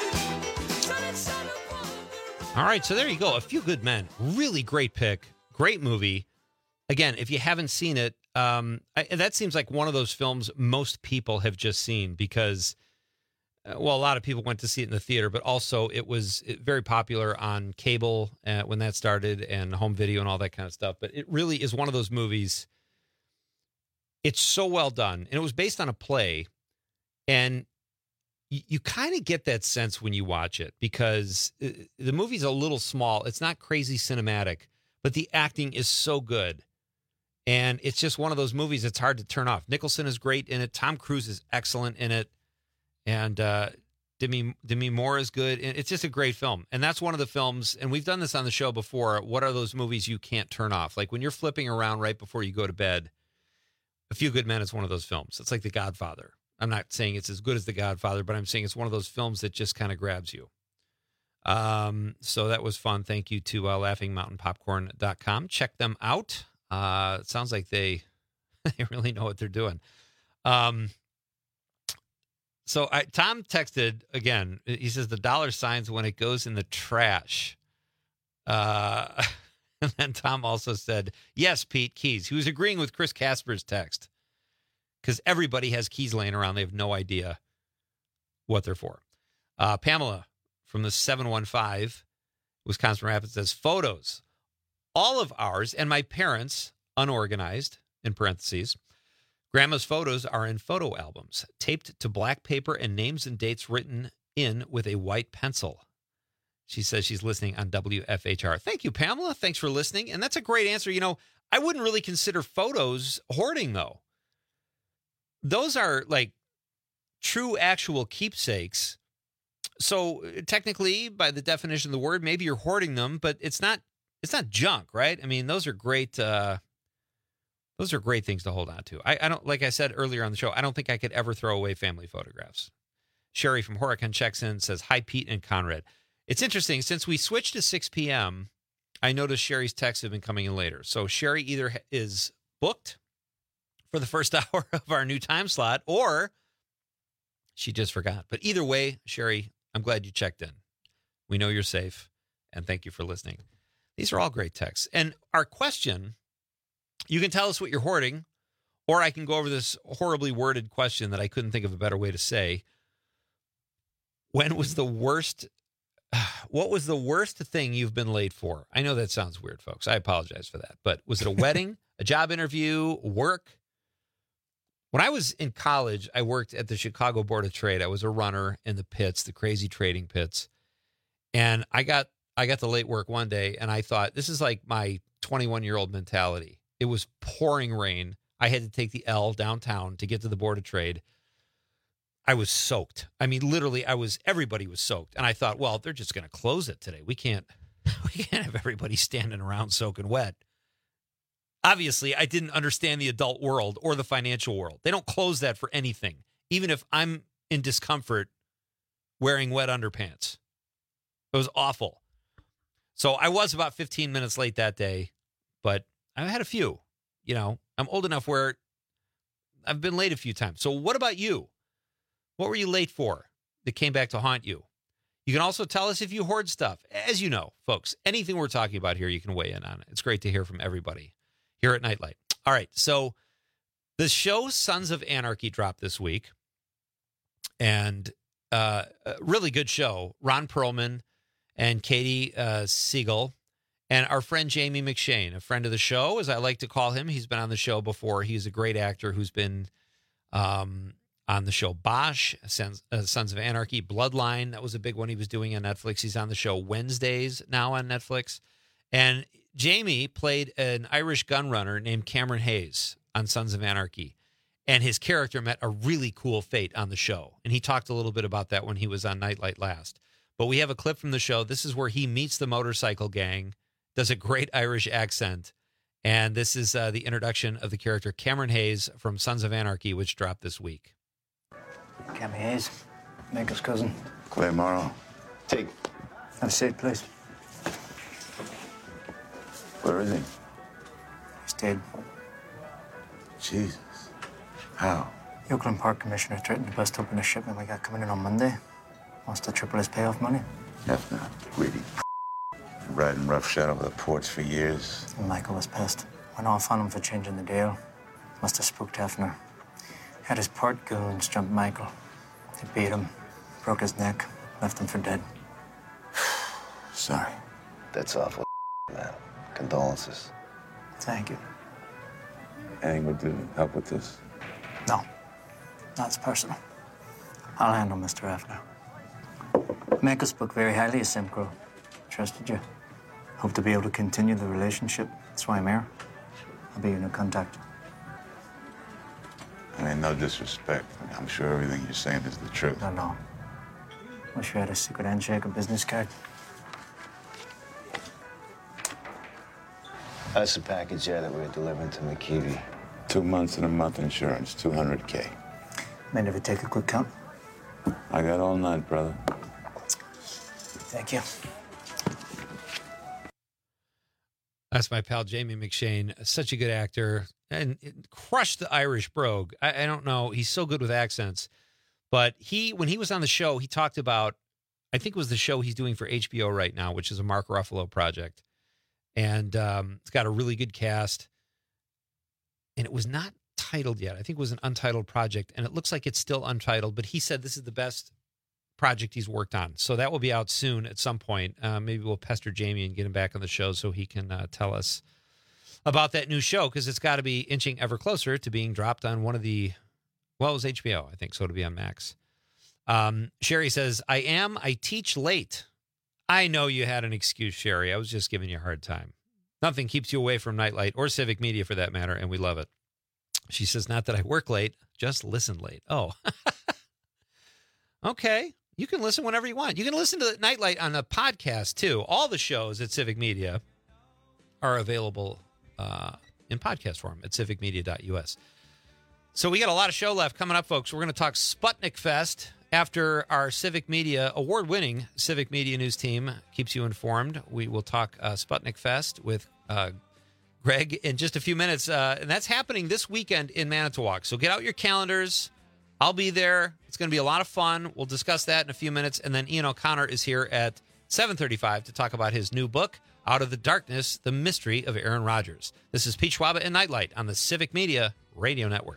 All right, so there you go. A Few Good Men. Really great pick. Great movie. Again, if you haven't seen it, that seems like one of those films most people have just seen because, a lot of people went to see it in the theater, but also it was very popular on cable when that started and home video and all that kind of stuff. But it really is one of those movies. It's so well done. And it was based on a play. And you kind of get that sense when you watch it because the movie's a little small. It's not crazy cinematic, but the acting is so good. And it's just one of those movies that's hard to turn off. Nicholson is great in it. Tom Cruise is excellent in it. And Demi Moore is good. And it's just a great film. And that's one of the films, and we've done this on the show before, what are those movies you can't turn off? Like when you're flipping around right before you go to bed, A Few Good Men is one of those films. It's like The Godfather. I'm not saying it's as good as The Godfather, but I'm saying it's one of those films that just kind of grabs you. So that was fun. Thank you to laughingmountainpopcorn.com. Check them out. It sounds like they really know what they're doing. Tom texted again. He says the $signs when it goes in the trash. And then Tom also said, yes, Pete, keys. He was agreeing with Chris Casper's text. Because everybody has keys laying around. They have no idea what they're for. Pamela from the 715, Wisconsin Rapids, says, photos. All of ours and my parents, unorganized, in parentheses. Grandma's photos are in photo albums, taped to black paper and names and dates written in with a white pencil. She says she's listening on WFHR. Thank you, Pamela. Thanks for listening. And that's a great answer. You know, I wouldn't really consider photos hoarding, though. Those are like true, actual keepsakes. So technically, by the definition of the word, maybe you're hoarding them, but it's not junk, right? I mean, those are great. Those are great things to hold on to. I don't, like I said earlier on the show, I don't think I could ever throw away family photographs. Sherry from Horicon checks in, says, hi, Pete and Conrad. It's interesting. Since we switched to 6 p.m., I noticed Sherry's texts have been coming in later. So Sherry either is booked for the first hour of our new time slot, or she just forgot. But either way, Sherry, I'm glad you checked in. We know you're safe, and thank you for listening. These are all great texts. And our question, you can tell us what you're hoarding, or I can go over this horribly worded question that I couldn't think of a better way to say. What was the worst thing you've been late for? I know that sounds weird, folks. I apologize for that. But was it a wedding, a job interview, work? When I was in college, I worked at the Chicago Board of Trade. I was a runner in the pits, the crazy trading pits. And I got the late work one day, and I thought, this is like my 21-year-old mentality. It was pouring rain. I had to take the L downtown to get to the Board of Trade. I was soaked. I mean, literally, everybody was soaked. And I thought, well, they're just going to close it today. We can't have everybody standing around soaking wet. Obviously, I didn't understand the adult world or the financial world. They don't close that for anything, even if I'm in discomfort wearing wet underpants. It was awful. So I was about 15 minutes late that day, but I had a few. You know, I'm old enough where I've been late a few times. So what about you? What were you late for that came back to haunt you? You can also tell us if you hoard stuff. As you know, folks, anything we're talking about here, you can weigh in on it. It's great to hear from everybody here at Nightlight. All right, so the show Sons of Anarchy dropped this week, and a really good show. Ron Perlman and Katie Siegel and our friend Jamie McShane, a friend of the show, as I like to call him. He's been on the show before. He's a great actor who's been on the show Bosch, Sons of Anarchy, Bloodline. That was a big one he was doing on Netflix. He's on the show Wednesdays now on Netflix. And Jamie played an Irish gun runner named Cameron Hayes on Sons of Anarchy. And his character met a really cool fate on the show. And he talked a little bit about that when he was on Nightlight last. But we have a clip from the show. This is where he meets the motorcycle gang, does a great Irish accent. And this is the introduction of the character Cameron Hayes from Sons of Anarchy, which dropped this week. Cam Hayes, Michael's cousin. Clay Morrow. Take. Have a seat, please. Where is he? He's dead. Jesus. How? The Oakland Park Commissioner threatened to bust open a shipment we got coming in on Monday. Wants to triple his payoff money. Hefner, greedy. Riding roughshod over the ports for years. And Michael was pissed. Went off on him for changing the deal. Must have spooked Hefner. Had his port goons jump Michael. They beat him, broke his neck, left him for dead. Sorry. That's awful, man. Condolences. Thank you. Anything we do to help with this? No. That's personal. I'll handle Mr. Hefner. Michael spoke very highly of Simcoe. Trusted you. Hope to be able to continue the relationship. That's why I'm here. I'll be your new contact. I mean, no disrespect. I'm sure everything you're saying is the truth. No. Wish you had a secret handshake or business card. That's the package, that we're delivering to McKeevy. 2 months and a month insurance, $200K. Mind if I take a quick count? I got all night, brother. Thank you. That's my pal Jamie McShane, such a good actor, and crushed the Irish brogue. I don't know, he's so good with accents. But when he was on the show, he talked about, I think it was the show he's doing for HBO right now, which is a Mark Ruffalo project. And it's got a really good cast. And it was not titled yet. I think it was an untitled project, and it looks like it's still untitled. But he said this is the best project he's worked on. So that will be out soon at some point. Maybe we'll pester Jamie and get him back on the show so he can tell us about that new show, because it's got to be inching ever closer to being dropped on one of the, well, it was HBO, I think, so to be on Max. Sherry says, I teach late. I know you had an excuse, Sherry. I was just giving you a hard time. Nothing keeps you away from Nightlight or Civic Media for that matter, and we love it. She says, not that I work late, just listen late. Oh, okay. You can listen whenever you want. You can listen to Nightlight on a podcast, too. All the shows at Civic Media are available in podcast form at civicmedia.us. So we got a lot of show left coming up, folks. We're going to talk Sputnik Fest after our Civic Media, award-winning Civic Media News team keeps you informed. We will talk Sputnik Fest with Greg in just a few minutes. And that's happening this weekend in Manitowoc. So get out your calendars. I'll be there. It's going to be a lot of fun. We'll discuss that in a few minutes. And then Ian O'Connor is here at 7:35 to talk about his new book, Out of the Darkness, The Mystery of Aaron Rodgers. This is Pete Schwaba and Nightlight on the Civic Media Radio Network.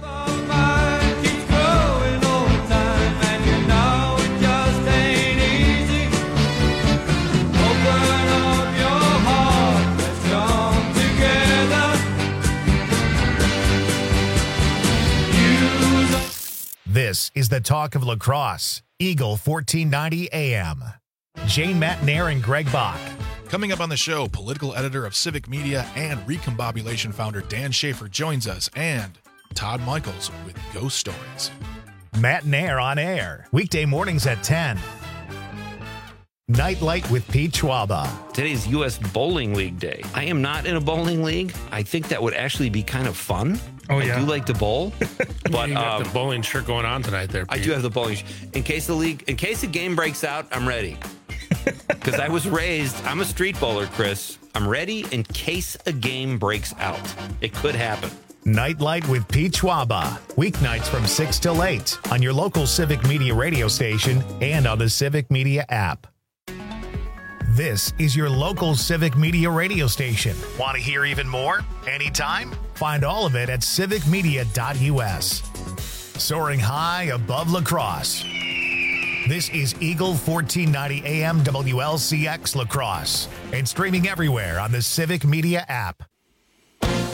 This is the talk of lacrosse. Eagle 1490 AM. Jane Matnair and Greg Bach. Coming up on the show, political editor of Civic Media and Recombobulation founder Dan Schaefer joins us, and Todd Michaels with Ghost Stories. Matnair on air, weekday mornings at 10. Nightlight with Pete Schwaba. Today's U.S. Bowling League Day. I am not in a bowling league. I think that would actually be kind of fun. Oh, yeah. I do like to bowl. But you got the bowling shirt going on tonight there, Pete. I do have the bowling. In case the game breaks out, I'm ready. Because I'm a street bowler, Chris. I'm ready in case a game breaks out. It could happen. Nightlight with Pete Schwaba. Weeknights from 6 till 8 on your local Civic Media radio station and on the Civic Media app. This is your local Civic Media radio station. Want to hear even more? Anytime? Find all of it at civicmedia.us. Soaring high above La Crosse. This is Eagle 1490 AM WLCX La Crosse and streaming everywhere on the Civic Media app.